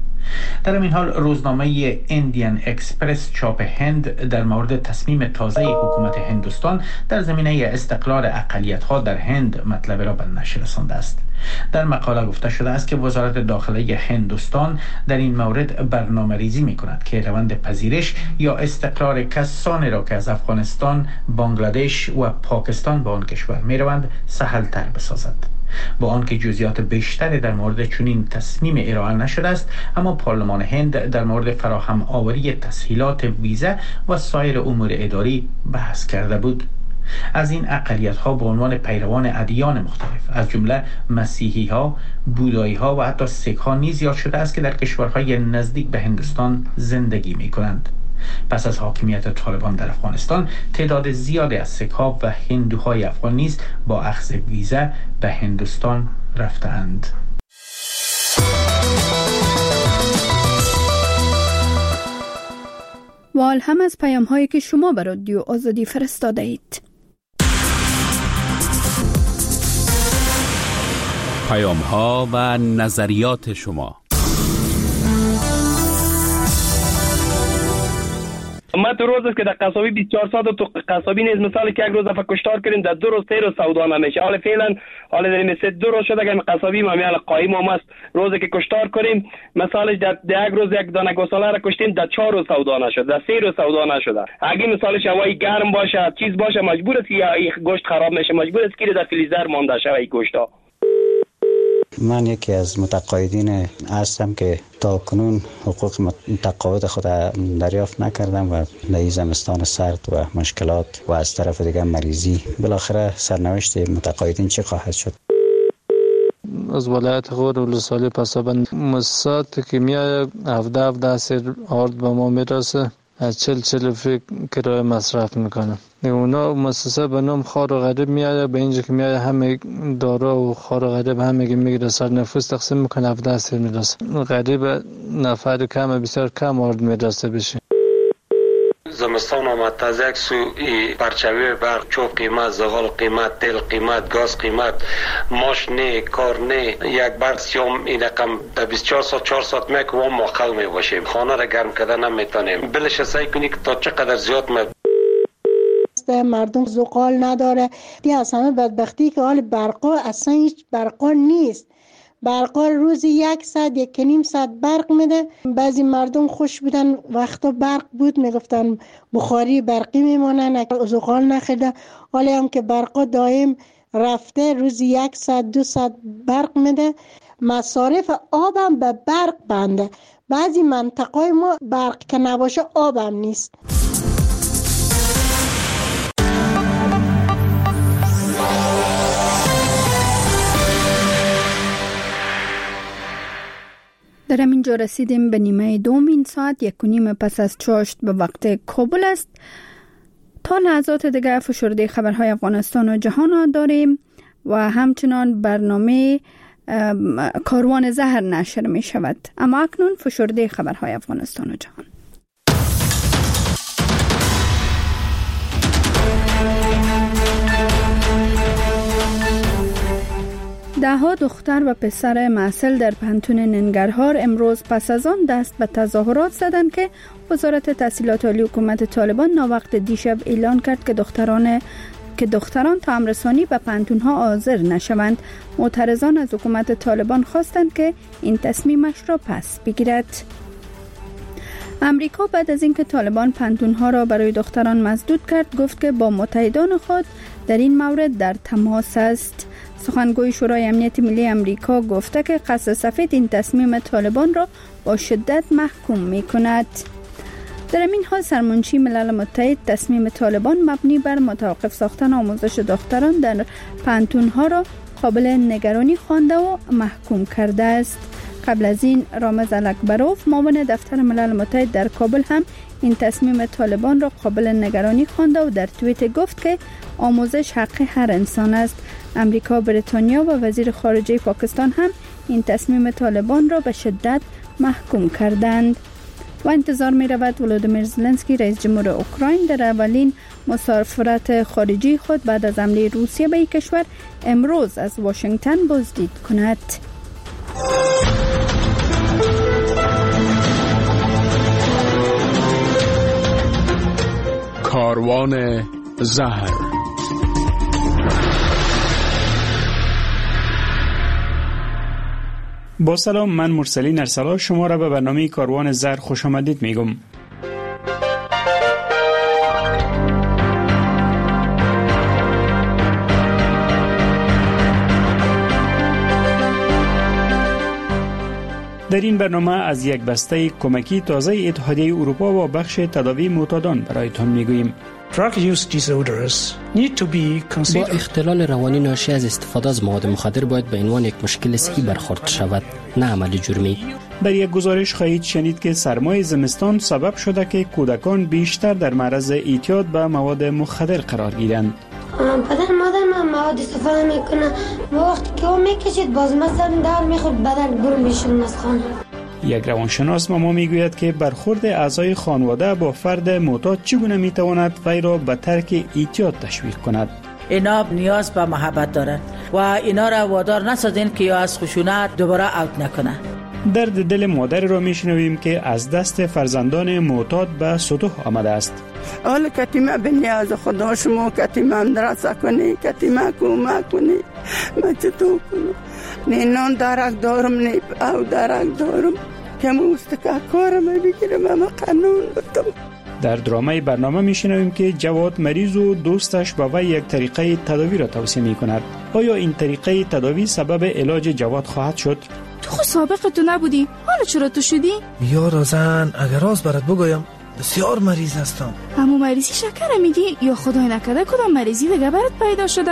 در این حال روزنامه اندیان اکسپرس چاپ هند در مورد تصمیم تازه حکومت هندوستان در زمینه استقلال اقلیت‌ها در هند مطلب را به نشر رسانده است. در مقاله گفته شده است که وزارت داخله هندوستان در این مورد برنامه ریزی می کند که روند پذیرش یا استقرار کسانی را که از افغانستان، بنگلادش و پاکستان به آن کشور می روند سهل تر بسازد. با آنکه جزئیات بیشتری در مورد چنین تصمیم ارائه نشده است، اما پارلمان هند در مورد فراهم آوری تسهیلات ویزا و سایر امور اداری بحث کرده بود. از این اقلیت ها به عنوان پیروان ادیان مختلف از جمله مسیحی ها، بودایی ها و حتی سیک ها نیز یاد شده است که در کشورهای نزدیک به هندوستان زندگی می کنند. پس از حاکمیت طالبان در افغانستان، تعداد زیادی از سیک ها و هندوهای افغان نیز با اخذ ویزا به هندوستان رفتند. و هم از پیام هایی که شما به رادیو آزادی فرستاده اید. پیام ها و نظریات شما. ما تو روز است که در قصابی بیست و چهار ساعت تو قصابی نیز مثال که یک روز دفعه کشتار کردیم در دو روز سه روز سودا نمیشه. حالا فعلا حالا در این سه دو روز شده که قصابی ما میال قایم هم است. روزی که کشتار کنیم مثالش در یک روز یک دانه گوساله را کشتیم در چهار روز سودا نشد، در سه روز سودا نشده. اگه مثالش هوای گرم باشه چیز باشه مجبور است یا گوشت خراب میشه، مجبور است که در فریزر مانده شه این گوشتا. من یکی از متقاعدین هستم که تا کنون حقوق متقاعد خود دریافت نکردم و در زمستان سرد و مشکلات و از طرف دیگر مریضی، بالاخره سرنوشت متقاعدین چه خواهد شد؟ از ولایت غور ولسوالی پسابند مؤسسات که میاد هفده هفده سر آرد به ما میرسه، از چل چل فکر کرایه مصرف میکنم. اونا مؤسسه به نام خار و غریب میاد، به اینجا که میاد همه دارا و خار و غریب همه که میگیره سر نفوس تقسیم میکنه، هفده سر میرسه. غریب نفر کم بسیار کم آرد میرسه بشه. زمستان آمد از یک سو پرچوی برق چوب قیمت، زغال قیمت، تل قیمت، گاز قیمت، ماش نه، کار نه، یک برق سیام این رقم در بیست و چهار ساعت چهار ساعت میک و ما خل می باشیم، خانه را گرم کردن نمیتونیم. بلش سعی کنی که تا چقدر زیاد می مردم زغال نداره. دی از همه بدبختی که حال برقا اصلا هیچ برقا نیست برقا روزی یک ساعت یک نیم ساعت برق میده. بعضی مردم خوش بودن وقتا برق بود میگفتن بخاری برقی میمونن زغال نخیده. حالا هم که برقا دائم رفته روزی یک ساعت دو ساعت برق میده. مصارف آبم به برق بنده. بعضی منطقه ما برق که نباشه آبم نیست. در همینجا رسیدیم به نیمه دوم این ساعت. یک و نیم پس از چاشت به وقت کابل است. تا لحظات دیگه فشرده خبرهای افغانستان و جهان داریم و همچنان برنامه کاروان زهر نشر می شود. اما اکنون فشرده خبرهای افغانستان و جهان. ده ها دختر و پسر محصل در پانتون ننگرهار امروز پس از آن دست به تظاهرات زدند که وزارت تحصیلات عالی حکومت طالبان ناوقت دیشب اعلان کرد که دختران که دختران طعام رسانی به پانتون‌ها حاضر نشوند. معترضان از حکومت طالبان خواستند که این تصمیمش را پس بگیرد. امریکا بعد از اینکه طالبان پانتون‌ها را برای دختران مسدود کرد گفت که با متحدان خود در این مورد در تماس است. سخنگوی شورای امنیت ملی امریکا گفته که قصد سفید این تصمیم طالبان را با شدت محکوم می کند. در این حال سرمنشی ملل متحد تصمیم طالبان مبنی بر متوقف ساختن آموزش دختران در پانتون‌ها را قابل نگرانی خوانده و محکوم کرده است. قبل از این رامز الکبروف معاون دفتر ملل متحد در کابل هم این تصمیم طالبان را قابل نگرانی خوانده و در توییت گفت که آموزش حق هر انسان است. امریکا، بریتانیا و وزیر خارجه پاکستان هم این تصمیم طالبان را به شدت محکوم کردند. و انتظار می رود ولودیمیر زلنسکی رئیس جمهور اوکراین در اولین مسافرت خارجی خود بعد از حمله روسیه به این کشور امروز از واشنگتن بازدید کند. کاروان زهر. با سلام، من مرسلین ارسلا شما را به برنامه کاروان زهر خوش آمدید میگم. در این برنامه از یک بسته کمکی تازه اتحادیه اروپا و بخش تداوی معتادان برایتان میگوییم. با اختلال روانی ناشی از استفاده از مواد مخدر باید به عنوان یک مشکل صحی برخورد شود، نه عمل جرمی. در یک گزارش خواهید شنید که سرمای زمستان سبب شده که کودکان بیشتر در معرض اعتیاد به مواد مخدر قرار گیرند. پدر مادر من مواد استفاده میکنه و وقتی که او میکشید باز مثلا دار میخورد بدن برون میشون از خانه. یک روانشناس ما میگوید که برخورد اعضای خانواده با فرد معتاد چگونه میتواند وی را به ترک اعتیاد تشویق کند. اینا نیاز به محبت دارند و اینا را وادار نسازین که یا از خشونت دوباره اوت نکنه. درد دل مادر را میشنویم که از دست فرزندان معتاد به سطوح آمده است. حالا کتیمه به نیاز خدا شما کتیمه هم درسته کنی، کتیمه کمک کنی، من چطور کنم؟ نه نان درک دارم نه او درک دارم که مستقه کارم بگیرم اما قانون بودم. در درامه برنامه میشنویم که جواد مریض و دوستش به وی یک طریقه تداوی را توصیه می کند. آیا این طریقه تداوی سبب علاج جواد خواهد شد؟ تو خود سابق تو نبودی، حالا چرا تو شدی؟ بیا رازن، اگر راز برات بگویم بسیار مریض هستم. همون مریضی شکر میگی یا خدای نکرده کدام مریضی دیگه برات پیدا شده؟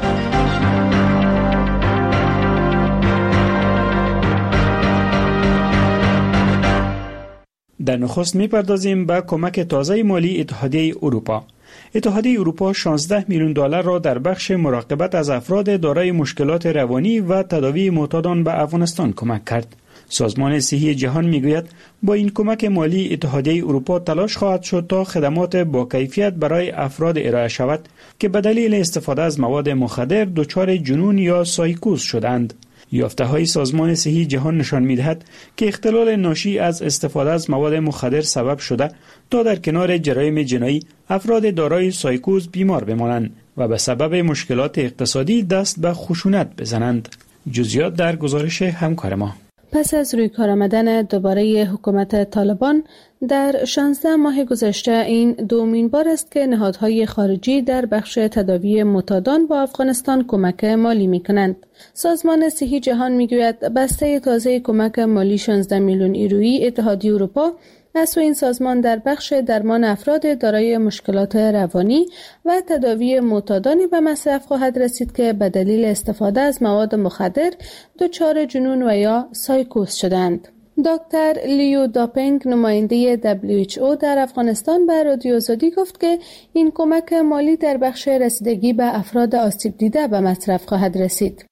در نخست میپردازیم به کمک تازه مالی اتحادیه اروپا. اتحادیه اروپا شانزده میلیون دلار را در بخش مراقبت از افراد دارای مشکلات روانی و تداوی معتادان به افغانستان کمک کرد. سازمان صحی جهان میگوید با این کمک مالی اتحادیه اروپا تلاش خواهد شد تا خدمات با کیفیت برای افراد ارائه شود که به دلیل استفاده از مواد مخدر دچار جنون یا سایکوز شدند. یافته‌های سازمان صحی جهان نشان می‌دهد که اختلال ناشی از استفاده از مواد مخدر سبب شده تا در کنار جرایم جنایی افراد دارای سایکوز بیمار بمانند و به سبب مشکلات اقتصادی دست به خشونت بزنند. جزئیات در گزارش همکار ما. پس از روی کار آمدن دوباره حکومت طالبان در شانزده ماه گذشته، این دومین بار است که نهادهای خارجی در بخش تداوی معتادان با افغانستان کمک مالی می کنند. سازمان صحی جهان می گوید بسته تازه کمک مالی شانزده میلیون یورویی اتحادیه اروپا از سوی این سازمان در بخش درمان افراد دارای مشکلات روانی و تداوی معتادانی به مصرف خواهد رسید که به دلیل استفاده از مواد مخدر دچار جنون و یا سایکوز شدند. دکتر لیو داپنگ نماینده دبلیو اچ او در افغانستان به رادیو آزادی گفت که این کمک مالی در بخش رسیدگی به افراد آسیب دیده به مصرف خواهد رسید.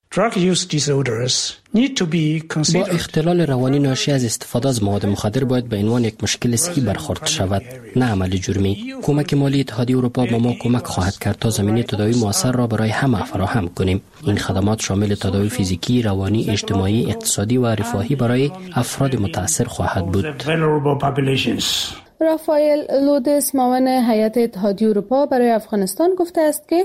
با اختلال روانی ناشی از استفاده از مواد مخدر باید به عنوان یک مشکل صحی برخورد شود، نه عمل جرمی. کمک مالی اتحادیه اروپا به ما کمک خواهد کرد تا زمینه تداوی مؤثر را برای همه فراهم کنیم. این خدمات شامل تداوی فیزیکی، روانی، اجتماعی، اقتصادی و رفاهی برای افراد متاثر خواهد بود. رافائل لودس معاون هیئت اتحادیه اروپا برای افغانستان گفته است که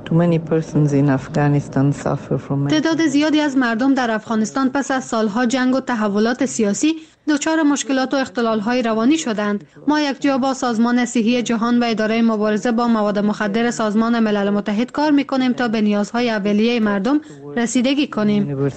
تعداد زیادی از مردم در افغانستان پس از سالها جنگ و تحولات سیاسی دچار مشکلات و اختلال‌های روانی شدند. ما یک جا با سازمان صحی جهان و اداره مبارزه با مواد مخدر سازمان ملل متحد کار می‌کنیم تا به نیازهای اولیه مردم رسیدگی کنیم.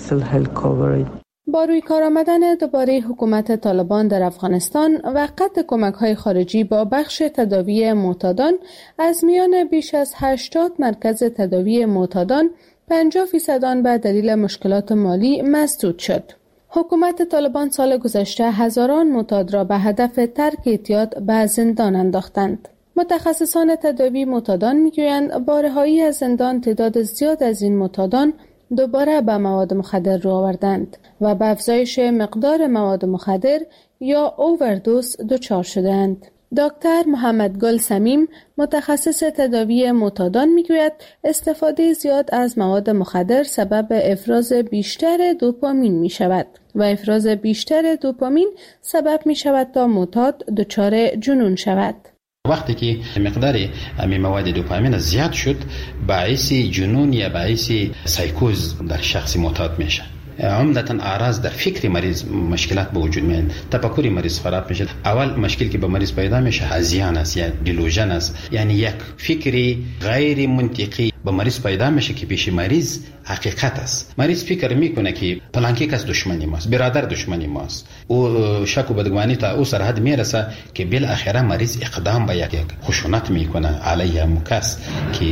با روی کار آمدن دوباره حکومت طالبان در افغانستان و قطع کمک‌های خارجی با بخش تداوی معتادان، از میان بیش از هشتاد مرکز تداوی معتادان پنجاه فیصد آن به دلیل مشکلات مالی مسدود شد. حکومت طالبان سال گذشته هزاران معتاد را به هدف ترک اعتیاد به زندان انداختند. متخصصان تداوی معتادان می‌گویند با رهایی از زندان تعداد زیاد از این معتادان دوباره به مواد مخدر رو آوردند و به افزایش مقدار مواد مخدر یا اووردوز دچار شدند. دکتر محمد گل سمیم متخصص تداوی معتادان میگوید استفاده زیاد از مواد مخدر سبب افراز بیشتر دوپامین می شود و افراز بیشتر دوپامین سبب می شود تا معتاد دچار جنون شود. وقتی که مقدار امی مواد دوپامین زیاد شد باعث جنون یا باعث سایکوز در شخص معتاد میشه. عمدتاً اعراض در فکر مریض مشکلات به وجود میاد، تفکر مریض خراب میشه. اول مشکل که به مریض پیدا میشه هذیان است یا دیلوژن است، یعنی یک فکری غیر منطقی به مریض پیدا میشه که پیش مریض حقیقت است. مریض فکر میکنه که فلان کس دشمنی ماست، برادر دشمنی ماست، او شک و بدگمانی تا او سرحد میرسه که بالاخره مریض اقدام به یک خشونت میکنه علیه مکس که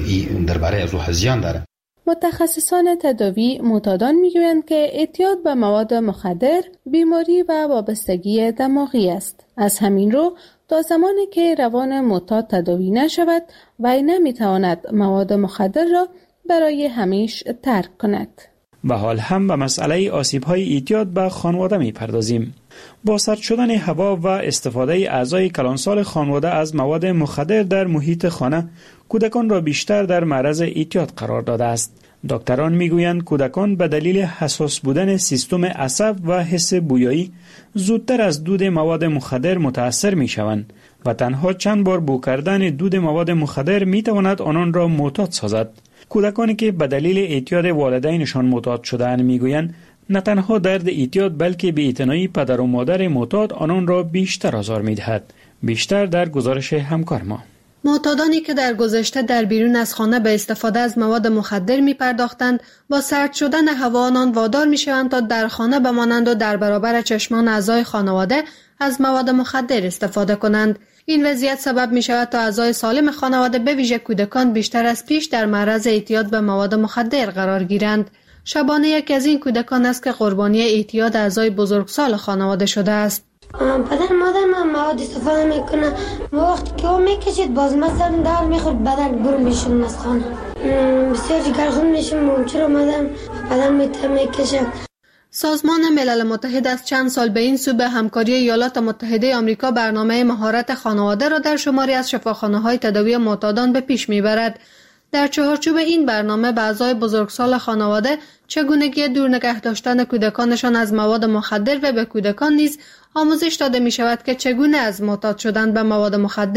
درباره از او هذیان داره. متخصصان تداوی معتادان میگویند که اعتیاد به مواد مخدر بیماری و وابستگی دماغی است. از همین رو تا زمانی که روان معتاد تداوی نشود وی نمیتواند مواد مخدر را برای همیشه ترک کند. به حال هم به مسئله آسیب‌های اعتیاد به خانواده می‌پردازیم. با سرد شدن هوا و استفاده اعضای کلانسال خانواده از مواد مخدر در محیط خانه، کودکان را بیشتر در معرض اعتیاد قرار داده است. دکتران میگویند کودکان به دلیل حساس بودن سیستم عصب و حس بویایی زودتر از دود مواد مخدر متاثر میشوند و تنها چند بار بو کردن دود مواد مخدر میتواند آنان را معتاد سازد. کودکانی که به دلیل اعتیاد والدینشان معتاد شده‌اند میگویند نه تنها درد اعتیاد بلکه بی‌اعتنایی پدر و مادر معتاد آنان را بیشتر آزار می‌دهد. بیشتر در گزارش همکار ما. معتادانی که در گذشته در بیرون از خانه به استفاده از مواد مخدر می پرداختند، با سرد شدن هوا آنان وادار می شوند تا در خانه بمانند و در برابر چشمان اعضای خانواده از مواد مخدر استفاده کنند. این وضعیت سبب می شود تا اعضای سالم خانواده به ویژه کودکان بیشتر از پیش در معرض اعتیاد به مواد مخدر قرار گیرند. شبانه یکی از این کودکان است که قربانی اعتیاد اعضای بزرگسال خانواده شده است. پدر مادر من مواد استفاده میکنه، وقتی که او میکشید باز مثلا در میخورد بدن برو میشون از خانه بسیار جگرخون میشون ممچور آمدن بدن میته میکشه. سازمان ملل متحد از چند سال به این سو به همکاری ایالات متحده آمریکا برنامه مهارت خانواده را در شماری از شفاخانه‌های تداوی معتادان به پیش میبرد. در چهارچوب این برنامه به اعضای بزرگسال خانواده چگونگی دور نگه داشتن کودکانشان از مواد مخدر و به کودکان نیز آموزش داده می شود که چگونه از معتاد شدن به مواد مخدر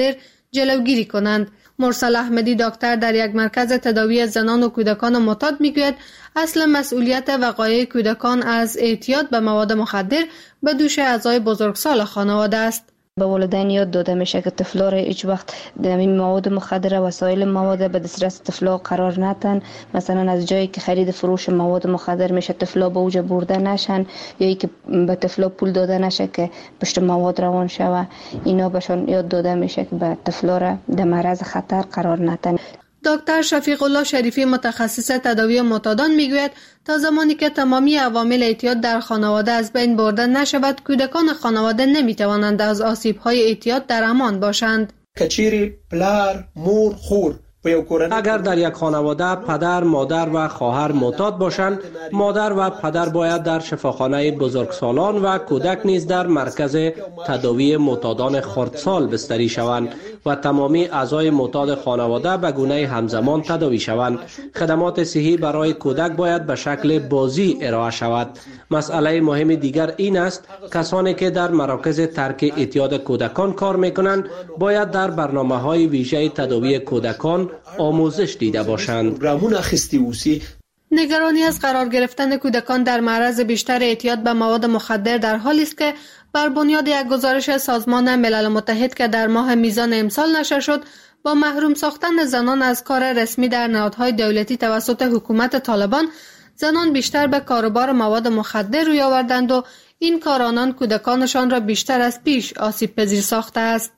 جلوگیری کنند. مرسل احمدی دکتر در یک مرکز تداوی زنان و کودکان معتاد میگوید اصل مسئولیت وقایع کودکان از اعتیاد به مواد مخدر به دوش اعضای بزرگسال خانواده است. به والدین یاد داده میشه که طفلا را هیچ وقت این مواد مخدر و وسایل مواد به دسترس طفلا قرار ندن. مثلا از جایی که خرید فروش مواد مخدر میشه طفلا به اوج برده نشن یا ای که به طفلا پول داده نشه که پشت مواد روان شوه. اینا بهشون یاد داده میشه که به طفلا را در معرض خطر قرار ندن. دکتر شفیق الله شریفی متخصص تداوی معتادان میگوید تا زمانی که تمامی عوامل اعتیاد در خانواده از بین برده نشود کودکان خانواده نمیتوانند از آسیب‌های اعتیاد در امان باشند. کچیری پلار مور خور اگر در یک خانواده پدر، مادر و خواهر معتاد باشند، مادر و پدر باید در شفاخانه بزرگسالان و کودک نیز در مرکز تداوی معتادان خردسال بستری شوند و تمامی اعضای معتاد خانواده به گونه همزمان تداوی شوند. خدمات صحی برای کودک باید به شکل بازی ارائه شود. مسئله مهم دیگر این است کسانی که در مراکز ترک اعتیاد کودکان کار میکنند باید در برنامه‌های ویژه تداوی کودکان آموزش دیده باشند. نگرانی از قرار گرفتن کودکان در معرض بیشتر اعتیاد به مواد مخدر در حالی است که بر بنیاد یک گزارش سازمان ملل متحد که در ماه میزان امسال نشر شد با محروم ساختن زنان از کار رسمی در نهادهای دولتی توسط حکومت طالبان، زنان بیشتر به کاروبار مواد مخدر روی آوردند و این کار آنان کودکانشان را بیشتر از پیش آسیب پذیر ساخته است.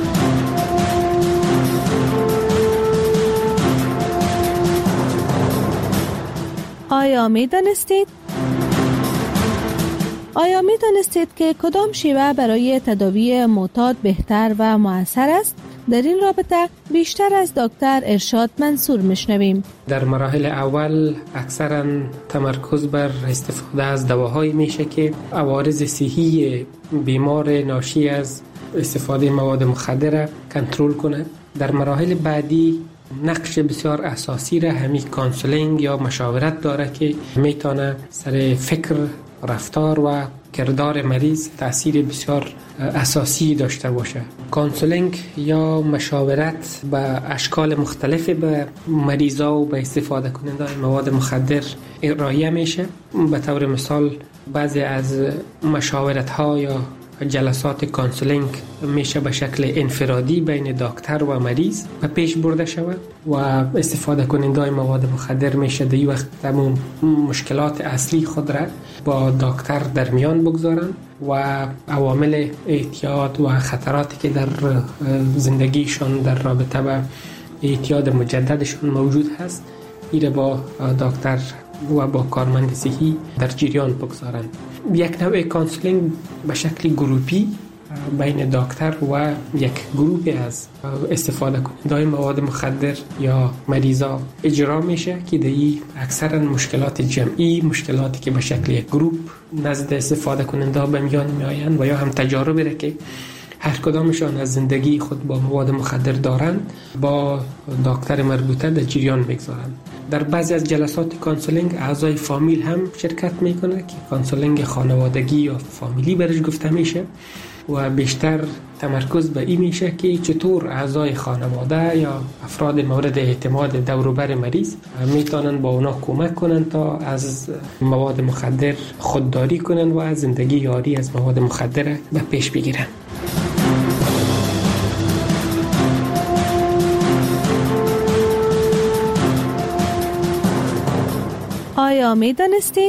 آیا می دانستید؟ آیا می دانستید که کدام شیوه برای تداوی معتاد بهتر و مؤثر است؟ در این رابطه بیشتر از دکتر ارشاد منصور میشنویم. در مراحل اول اکثرا تمرکز بر استفاده از دواهایی میشه که عوارض صحی بیمار ناشی از استفاده مواد مخدر کنترل کنه. در مراحل بعدی نقش بسیار اساسی را همین کانسولینگ یا مشاورت داره که میتونه سر فکر، رفتار و کردار مریض تأثیر بسیار اساسی داشته باشه. کانسولینگ یا مشاورت به اشکال مختلفی به مریضا و به استفاده کننده مواد مخدر ارائه میشه. به طور مثال بعضی از مشاورت ها یا جلسات کانسولینگ میشه به شکل انفرادی بین دکتر و مریض به پیش برده شود و استفاده کننده مواد مخدر میشه در این وقت تمام مشکلات اصلی خود را با دکتر در میان بگذارن و عوامل اعتیاد و خطراتی که در زندگیشان در رابطه با اعتیاد مجددشون موجود هست ایره با دکتر و با کارمند صحی در جریان بگذارند. یک نوع کانسولینگ به شکل گروپی بین دکتر و یک گروه از استفاده کننده مواد مخدر یا مریضا اجرا میشه که دی اکثرا مشکلات جمعی، مشکلاتی که به شکل یک گروپ نزد استفاده کننده به میان میآیند و یا هم تجاربی را که هر کدامشان از زندگی خود با مواد مخدر دارند با دکتر مربوطه در جریان میگذارند. در بعضی از جلسات کانسولینگ اعضای فامیل هم شرکت میکنه که کانسولینگ خانوادگی یا فامیلی برش گفته میشه و بیشتر تمرکز به این میشه که چطور اعضای خانواده یا افراد مورد اعتماد دور و بر مریض میتونن با اونا کمک کنن تا از مواد مخدر خودداری کنن و از زندگی یاری از مواد مخدر به پیش بگیرن. آیا می دانستید؟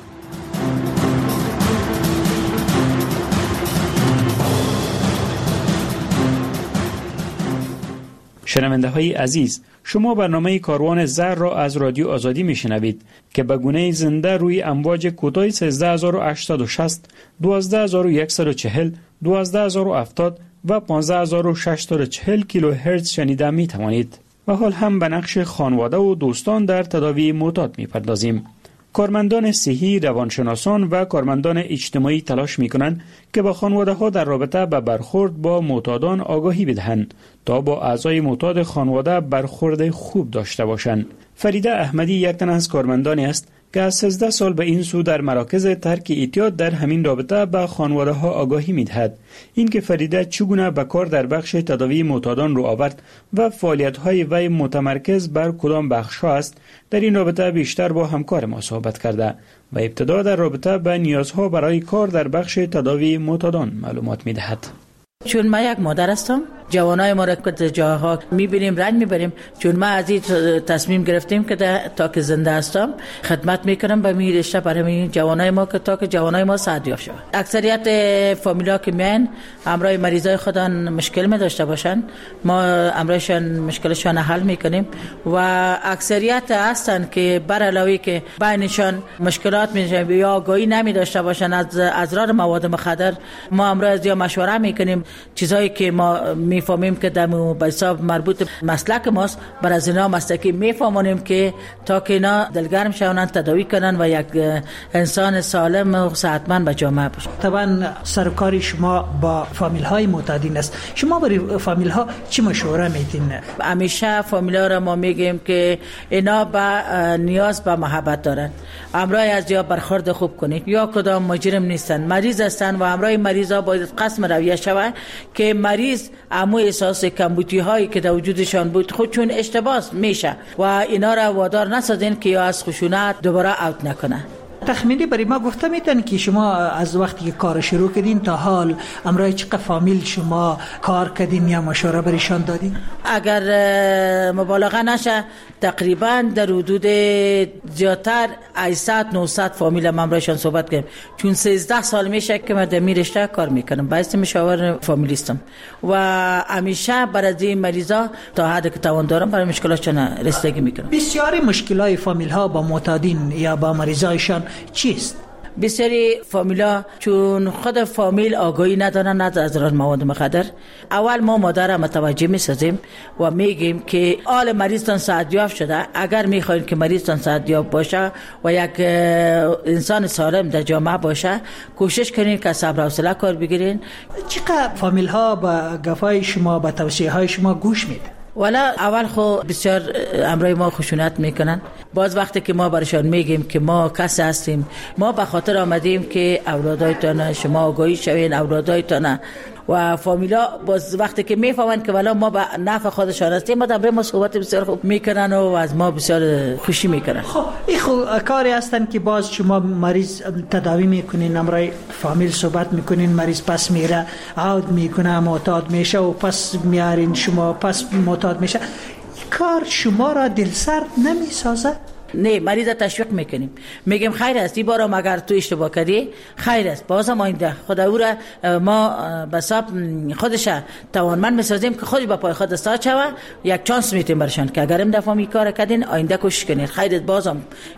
شنونده های عزیز، شما برنامه کاروان زر را از رادیو آزادی می شنوید که به گونه زنده روی امواج کوتاه سیزده هزار و هشتصد و شصت، دوازده هزار و صد و چهل، دوازده هزار و هفتاد و پانزده هزار و ششصد و چهل کیلوهرتز شنیده می توانید. و حال هم به نقش خانواده و دوستان در تداوی معتاد می پردازیم. کارمندان صحی، روانشناسان و کارمندان اجتماعی تلاش می کنند که با خانواده ها در رابطه به برخورد با معتادان آگاهی بدهند تا با اعضای معتاد خانواده برخورد خوب داشته باشند. فریده احمدی یک تن از کارمندانی است که از سیزده سال به این سو در مراکز ترک اعتیاد در همین رابطه به خانواده ها آگاهی می‌دهد. این که فریده چگونه به کار در بخش تداوی معتادان رو آورد و فعالیت های وی متمرکز بر کدام بخش ها است، در این رابطه بیشتر با همکار ما صحبت کرده و ابتدا در رابطه به نیازها برای کار در بخش تداوی معتادان معلومات می‌دهد. چون ما یک مادر هستم، جوانای ما را که جاها میبینیم رنج میبریم، چون ما از این تصمیم گرفتیم که تا که زنده هستم خدمت میکنم به می رشته برای جوانای ما که تا که جوانای ما سعادت یافته شود. اکثریت فامیلا که میان همراه مریضای خودان مشکل می داشته باشن، ما همراهشان مشکلشان حل میکنیم و اکثریت هستن که بر علاوه که بینشان مشکلات میشه یا آگاهی نمی داشته باشن از اضرار مواد مخدر، ما همراه از یا مشوره میکنیم چیزایی که ما میفهمیم که دمو به حساب مربوط به مسلک ماست، برای از اینا مسلکی میفهمونیم که تا که اینا دلگرم شونن تداوی کنن و یک انسان سالم و صحتمند به جامعه باشن. طبعا سرکاری شما با فامیل های معتادین است. شما برای فامیل ها چی مشوره میدین؟ همیشه فامیل ها را ما میگیم که اینا به نیاز به محبت دارن، همراه از یا برخورد خوب کنید، یا کدام مجرم نیستن، مریض هستن و همراه مریض ها باید قسم رویه شود که مریض امو احساس کمبودی هایی که در وجودشان بود خودشون اشتباه میشه و اینا را وادار نسازین که یا از خشونت دوباره اوت نکنه. تخمینی برای ما گفته میتن که شما از وقتی که کار شروع کردین تا حال امرای چقدر فامیل شما کار کردین یا مشوره برایشان دادین؟ اگر مبالغه نشه تقریبا در حدود زیادتر هشتصد نهصد فامیل ما امرایشان صحبت کردیم، چون سیزده سال میشه که من در می رشته کار میکنم، باعث مشاور فامیلیستم و همیشه برای این مریضا تا حد که توان دارم برای مشکلاتشان رسیدگی میکنم. بسیاری مشکلات فامیل ها با معتادین یا با مریضایشان چیست؟ بسیاری فامیلا چون خود فامیل آگاهی ندارن از اضرار مواد مخدر، اول ما مادر متوجه میسازیم و میگیم که آل مریضتان سعادت شده، اگر میخواین که مریضتان سعادت باشه و یک انسان سالم در جامعه باشه کوشش کنین که صبر و حوصله کار بگیرین. چقدر فامیل ها با گفای شما با توصیه های شما گوش میده؟ ولی اول خو بسیار امرای ما خشونت میکنن، باز وقتی که ما برشان میگیم که ما کسی هستیم، ما به خاطر آمدیم که اولادایتان شما آگاهی شوین، اولادایتان و فامیلا باز وقتی که میفهمن که والا ما به نفع خودشان هستیم، ما در ما صحبت بسیار خوب میکنن و از ما بسیار خوشی میکنن. خب این خو کاری هستن که باز شما مریض تداوی میکنین، امرای فامیل صحبت میکنین، مریض پس میره عود میکنه معتاد میشه و پس میارین شما پس معتاد میشه، کار شما را دلسرد نمیسازه؟ نه، مریض تشویق میکنیم، میگیم خیر است این بارم اگر تو اشتباه کردی خیر است، بازم آینده خدا او را ما بساب خودش توانمند میسازیم که خودی با پای خود استاد شوه، یک چانس میتیم برشان که اگر این دفعه می کار کردین آینده کوشش کنید، خیر است بازم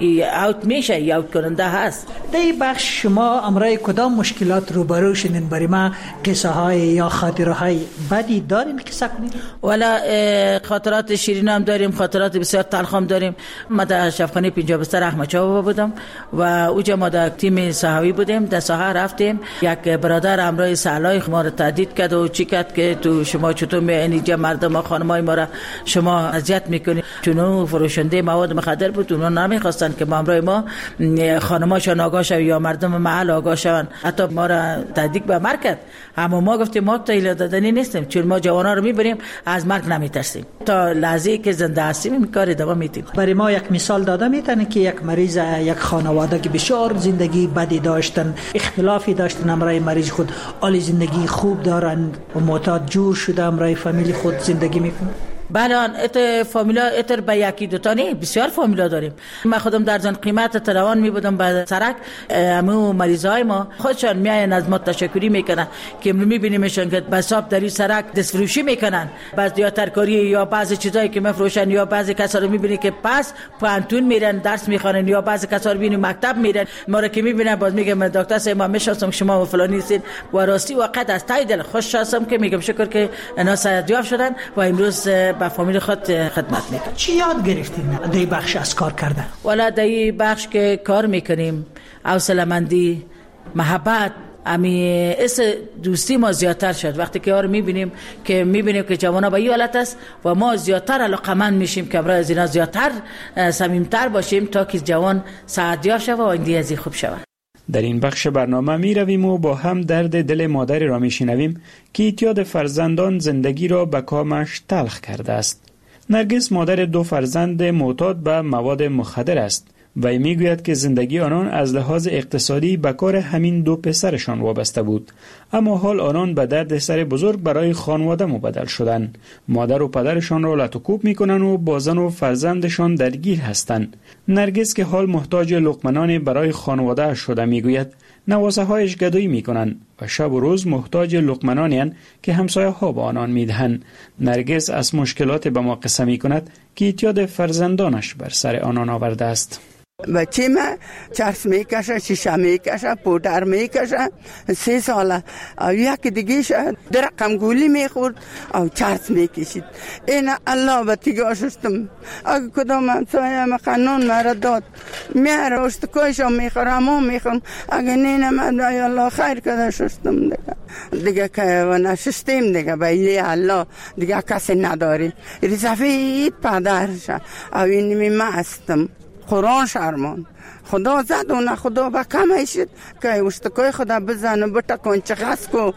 اوت میشه یا اوت کننده هست. در این بخش شما امرای کدام مشکلات روبرو شدین؟ برای ما قصه های یا خاطره های بدی دارین قصه کنید؟ والا خاطرات شیرین هم داریم، خاطرات بسیار تلخ هم داریم. ما خانه پنجاب بستر احمد چاو بودم و اوجا ما در تیم صحوی بودیم، در ساحه رفتیم، یک برادر امرای سالای ما رو تهدید کرد و چی کرد که تو شما چطور اینجا مردم خانمای ما را شما اذیت میکنید، چون اون فروشنده مواد مخدر بود، اونا نمیخواستن که ما امرای ما خانماشون آگاه شوند یا مردم محل آگاه شوند، حتی ما را تهدید به مرگ کرد. اما ما گفتیم ما تایید دادنی نیستیم، چون ما جوانا رو میبریم از مرگ نمیترسیم، تا لحظه‌ای که زنده هستیم این کار ادامه میدیم. برای ما یک مثال داده میتونه که یک مریض یک خانواده که بسیار زندگی بدی داشتن، اختلافی داشتن، امرای مریض خود حال زندگی خوب دارن و معتاد جور شده، امرای فامیلی خود زندگی میکنن. بله، ات فامیلا اتر به یکی دو تا نه، بسیار فامیلا داریم. من خودم در زن قیمت تروان می بودم به سرک، همو مریضای ما خودشان میاین از ما تشکری میکنن که میبینیمشون که به حساب در این سرک دستفروشی میکنن، بعضی یا ترکاری یا بعضی چیزایی که میفروشن، یا بعضی کسا رو میبینی که پس پانتون میرن درس میخوانن، یا بعضی کسا رو میبینی مکتب میرن، ما رو که میبینن باز میگم دکتر صاحب ما میشناسم شما و فلانی هستین و راستی وقت از تای دل خوش هستم که میگم شکر که اینا سعادت شدن و امروز با فامیل خود خدمت میکنم. چی یاد گرفتین در این بخش از کار کردن؟ والا در این بخش که کار میکنیم حوصله‌مندی، محبت، امی اس دوستی ما زیادتر شد. وقتی که یار میبینیم که میبینیم که جوانا به این حالت است و ما زیادتر علاقمند میشیم که برای از اینا زیادتر صمیمتر باشیم تا که جوان سعادیاب شود و آینده از خوب شود. در این بخش برنامه می رویم و با هم درد دل مادری را می شنویم که اعتیاد فرزندان زندگی را به کامش تلخ کرده است. نرگس مادر دو فرزند معتاد به مواد مخدر است و می گوید که زندگی آنان از لحاظ اقتصادی به کار همین دو پسرشان وابسته بود، اما حال آنان به درد سر بزرگ برای خانواده مبدل شدند. مادر و پدرشان را لطوکوب می کنند و با زن و فرزندشان درگیر هستند. نرگس که حال محتاج لقمنان برای خانواده شده می گوید نواسه هایش گدایی می کنند و شب و روز محتاج لقمنانی هستند که همسایه ها با آنان می دهند. نرگس از مشکلات به ما قصه می کند که اعتیاد فرزندانش بر سر آنان آورده است. بچه ما چرس میکشه، شیشه میکشه، پودر میکشه، سه ساله او یک دیگه شد درقم گولی میخورد او چرس میکشید. این الله به تیگه شستم اگه کدام همسایه ما قانون مرا داد میاره اشتکایشو میخورم و میخورم، اگه نینه من ای الله خیر کده شستم دیگه دیگه که نشستیم دیگه به ایلی الله دیگه کسی نداریم. رزفید پدرشه او اینمی ما هستم قرآن شرمان خدا زد و نه خدا با کمه شد که اشتکای خدا بزن بتا کن چخص کو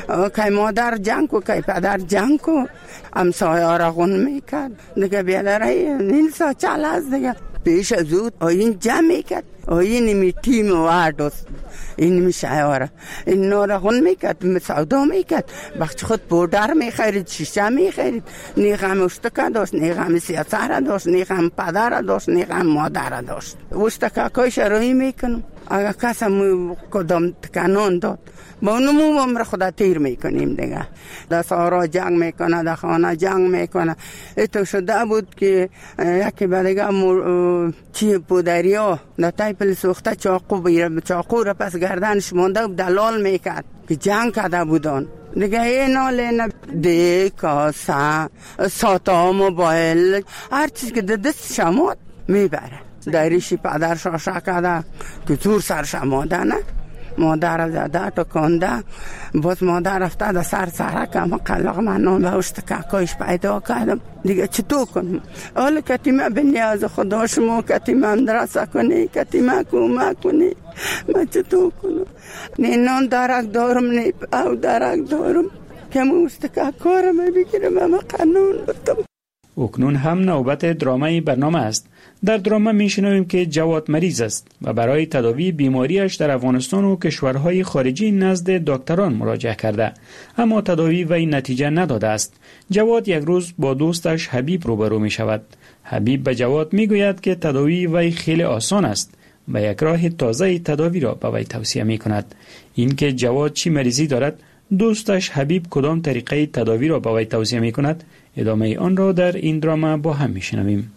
که مادر جنگ کو که پدر جنگ کو امسایه ها را غن میکرد دیگه بیادره این سا چل هست دیگه پیش زود این جمع میکرد این می تیم و دوست این می شعاره این نارا غن میکرد سودا میکرد وقتی خود پودر میخرید شیشه میخرید نیغم اشتکا داشت نیغم سیاسه داشت نیغم پدر داشت نیغم مادر داشت اشتکا کاش روی میکنم اگه کسم کدام تکنان داد با اونمو عمر خدا تیر میکنیم دیگه. در سارا جنگ میکنه، در خانه جنگ میکنه. ایتو شده بود که یکی بدیگه چی پودری ها در تایپل سوخته چاقو بیره چاقو را پس گردنش مانده و دلال میکرد که جنگ کرده بودن دیگه. این حال این دی کاسه ساتا موبایل هر چیز که دست شماد میبره. دایریشی پدر شاشه کرده که زور سر شماده نه مادر زده تو کنده باز مادر رفته در سر سرک اما قلق منان به اشتکاکایش پیدا کردم دیگه چطور کنم. حالا کتیمه به نیاز خدا شما کتیمه مدرسه کنی کتیمه کمک کنی من چطور کنم. نه نان درک دارم نه او درک دارم که من اشتکاکارم بگیرم اما قانون بودم. اکنون هم نوبت درامای برنامه است. در درامه میشنویم که جواد مریض است و برای تداوی بیماریش در افغانستان و کشورهای خارجی نزد دکتران مراجعه کرده، اما تداوی وی نتیجه نداده است. جواد یک روز با دوستش حبیب روبرو می شود. حبیب به جواد می گوید که تداوی وی خیلی آسان است و یک راه تازه تداوی را به وی توصیه می کند. این که جواد چی مریضی دارد، دوستش حبیب کدام طریقه تداوی را به وی توصیه می کند، ادامه آن را در این دراما با هم می شنویم.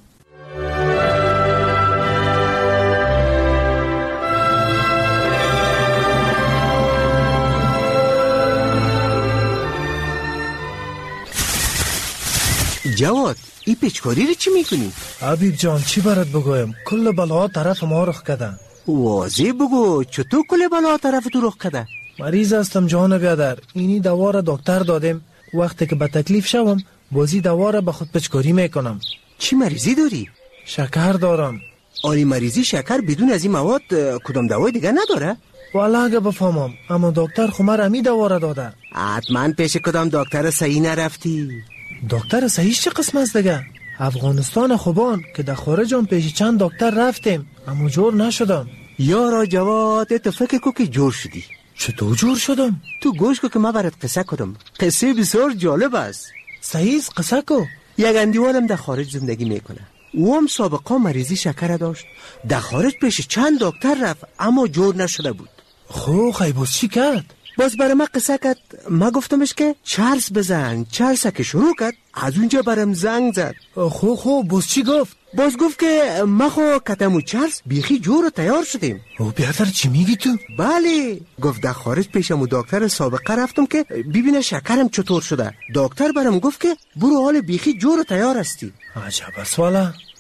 جواد این پیچکاری رو چی میکنی؟ حبیب جان چی برات بگویم؟ کل بلا طرف ما رخ کده. واضح بگو چطور کل بلا طرف تو رخ کده؟ مریض هستم جان بیادر. اینی دوا را دکتر دادم، وقتی که به تکلیف شوم بازی دوا را به خود پیچکاری میکنم. چی مریضی داری؟ شکر دارم. آری مریضی شکر بدون از این مواد کدام دوای دیگه نداره؟ والا اگه بفهمم، اما دکتر خمر امی دوا را داده. حتما پیش کدام دکتر صحیح نرفتی؟ دکتر صحیح چه قسم است دیگه؟ افغانستان خوبان که در خارجم پیش چند دکتر رفتیم اما جور نشدم. یارا جواد تو فکر کو که جور شدی. چطور جور شدم؟ تو گوش کو که ما برات قصه کنم. قصه بسیار جالب است. صحیح قصه کو. یک اندیوالم در خارج زندگی میکنه. او هم سابقه مریضی شکر داشت. در خارج پیش چند دکتر رفت اما جور نشده بود. خو خیلی باز چی کرد؟ باز برای ما قصه کرد. ما گفتمش که چرس بزن. چرس که شروع کرد از اونجا برام زنگ زد. خو خو باز چی گفت؟ باز گفت که ما خو کتم و چرس بیخی جور و تیار شدیم. او بیادر چی میگی تو؟ بله گفت در خارج پیشم و دکتر سابقه رفتم که ببینه شکرم چطور شده. دکتر برام گفت که برو حال بیخی جور و تیار هستی. عجب است والا.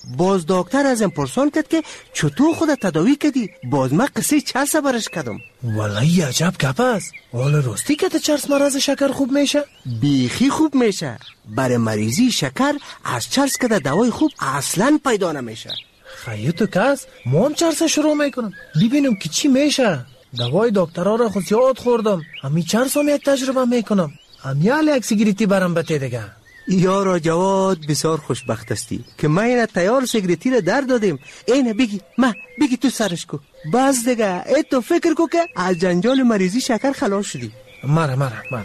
باز دکتر از این پرسان کرد که چطور خود تداوی کردی؟ باز من قصه چرس برش کردم. والله عجب گپ است. حال راستی که چرس مرض شکر خوب میشه؟ بیخی خوب میشه. برای مریضی شکر از چرس که دوای خوب اصلا پیدا نمیشه. خیلی تو کس ما هم چرس شروع میکنم ببینم که چی میشه. دوای دکترها را خود یاد خوردم. همی چرس هم یک تجربه میکنم. همیال یک سیگریتی برام بته دیگه. یارا جواد بسیار خوشبخت استی که ما این تیار سیگریتی را در دادیم. اینه بگی ما بگی تو سرش کو. بس دیگه ای تو فکر کو که از جنجال مریضی شکر خلاص شدی. مره مره مره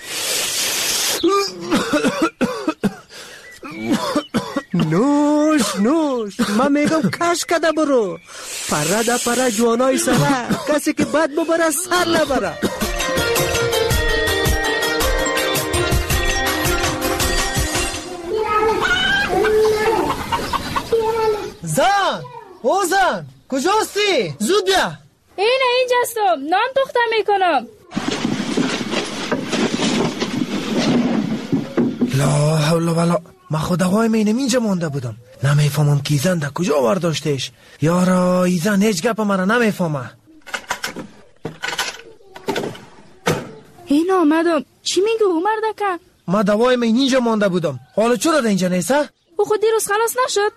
نوش نوش من میگم کش کده برو. پره ده پره جوانای سره کسی که بد ببره سر نبره. زن او زن کجاستی؟ زود بیا. اینه اینجاستم نان تختم میکنم. لا حول ولا من خود هوای مینم اینجا مانده بودم نمیفهمم کی زن در کجا ورداشتش. یارا ای زن هیچ گپ مرا نمیفهمه. این آمدم چی میگه عمر دکه؟ من دوای من اینجا مانده بودم. حالا چرا در اینجا نیسته؟ او خود دیروز خلاص نشد؟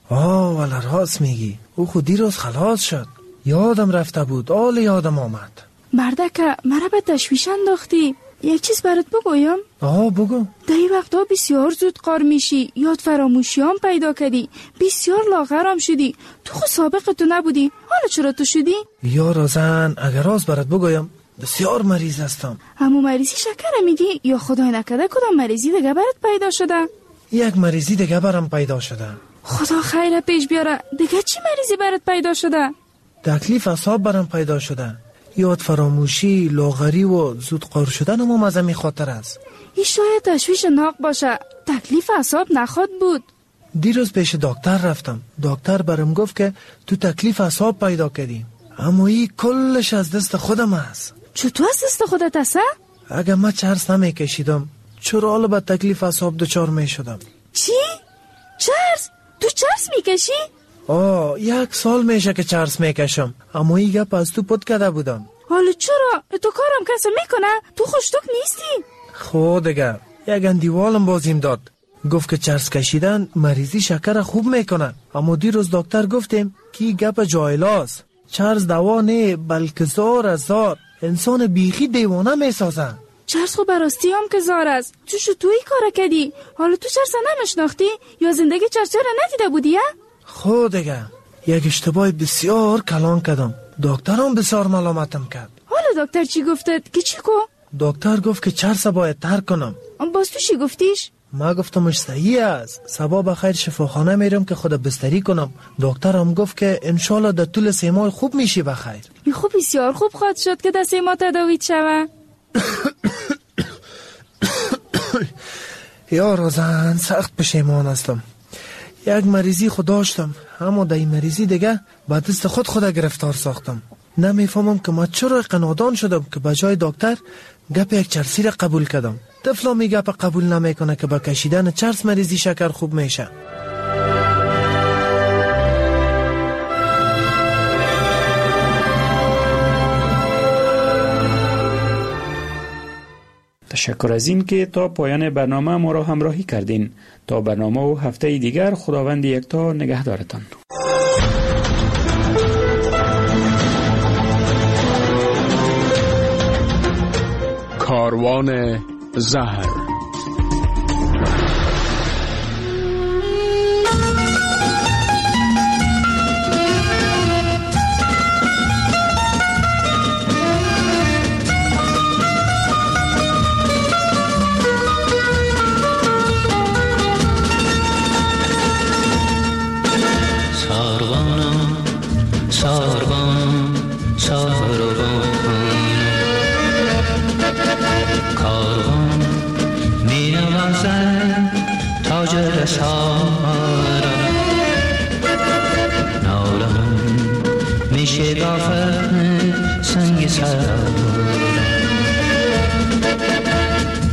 آه والا راست میگی. او خود دیروز خلاص شد. یادم رفته بود. آل یادم آمد. مردکه مرا به تشویش انداختی. یک چیز برات بگویم؟ آه بگو. در این وقتا بسیار زود قار میشی. یاد فراموشی هم پیدا کردی. بسیار لاغرم شدی. تو خود سابق تو نبودی. حالا چرا تو شدی؟ یارا زن اگر راست برات بگویم بسیار مریض هستم. همو مریضی شکر میگی یا خدای نکرده کدام مریضی دیگه برات پیدا شده؟ یک مریضی دیگه برام پیدا شده. خدا خیر پیش بیاره. دیگه چی مریضی برات پیدا شده؟ تکلیف اعصاب برام پیدا شده. یاد فراموشی، لاغری و زود قار شدن هم از همین خاطر است. این شاید تشویش ناق باشه. تکلیف اعصاب نخواد بود. دیروز پیش دکتر رفتم. دکتر برام گفت که تو تکلیف اعصاب پیدا کردی. اما این کلش از دست خودم است. چطور از دست خودت است؟ اگه من چرس نمیکشیدم چرا حالا به تکلیف اعصاب دچار میشدم؟ چی؟ چرس؟ تو چرس میکشی؟ آه یک سال میشه که چرس میکشم. اما این گپ از تو پد کرده بودم. حالا چرا؟ تو کارم کسی میکنه؟ تو خوشتوک نیستی؟ خود دیگه یک اندیوالم بازیم داد. گفت که چرس کشیدن مریضی شکر خوب میکنه. اما دیروز دکتر گفتیم که گپ جایلاست. چرس دوا نه بلکه زار از زار انسان بیخی دیوانه میسازه. چرس خو براستی هم که زار است. تو شو توی کار کردی؟ حالا تو چرس نمیشناختی یا زندگی چرس را ندیده بودی؟ خود دیگه یک اشتباه بسیار کلان کردم. دکتر هم بسیار ملامتم کرد. حالا دکتر چی گفتت که چی کو؟ دکتر گفت که چرس باید ترک کنم. باز تو چی گفتیش؟ ما گفتمش صحیح است. صبح بخیر شفاخانه میرم که خود بستری کنم. دکتر هم گفت که انشالله در طول سه ماه خوب میشی بخیر. این خوب بسیار خوب خواهد شد که در سه ماه تداویت شوه. یا روزن سخت پشیمان هستم. یک مریضی خود داشتم اما در این مریضی دیگه با دست خود خود گرفتار ساختم. نمیفهمم که ما چرا قنادان شدم که بجای دکتر گپ یک چرسی را قبول کردم. طفلا می گپ قبول نمیکنه که با کشیدن چرس مریضی شکر خوب میشه. تشکر از این که تا پایان برنامه ما را همراهی کردین. تا برنامه و هفته دیگر خداوند یکتا نگهدارتان. کاروان زهر.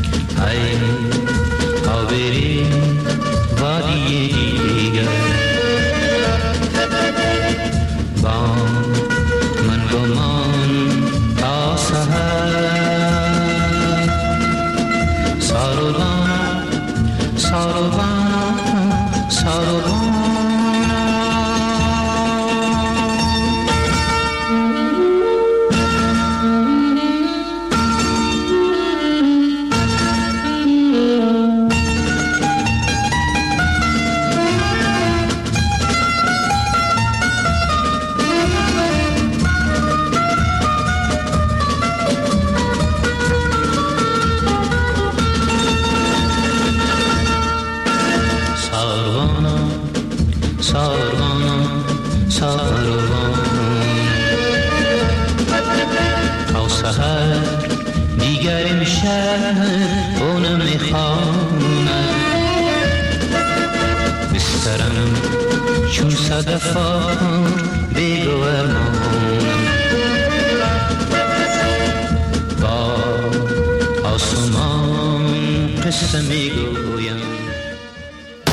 وادی دیگر قصه میگو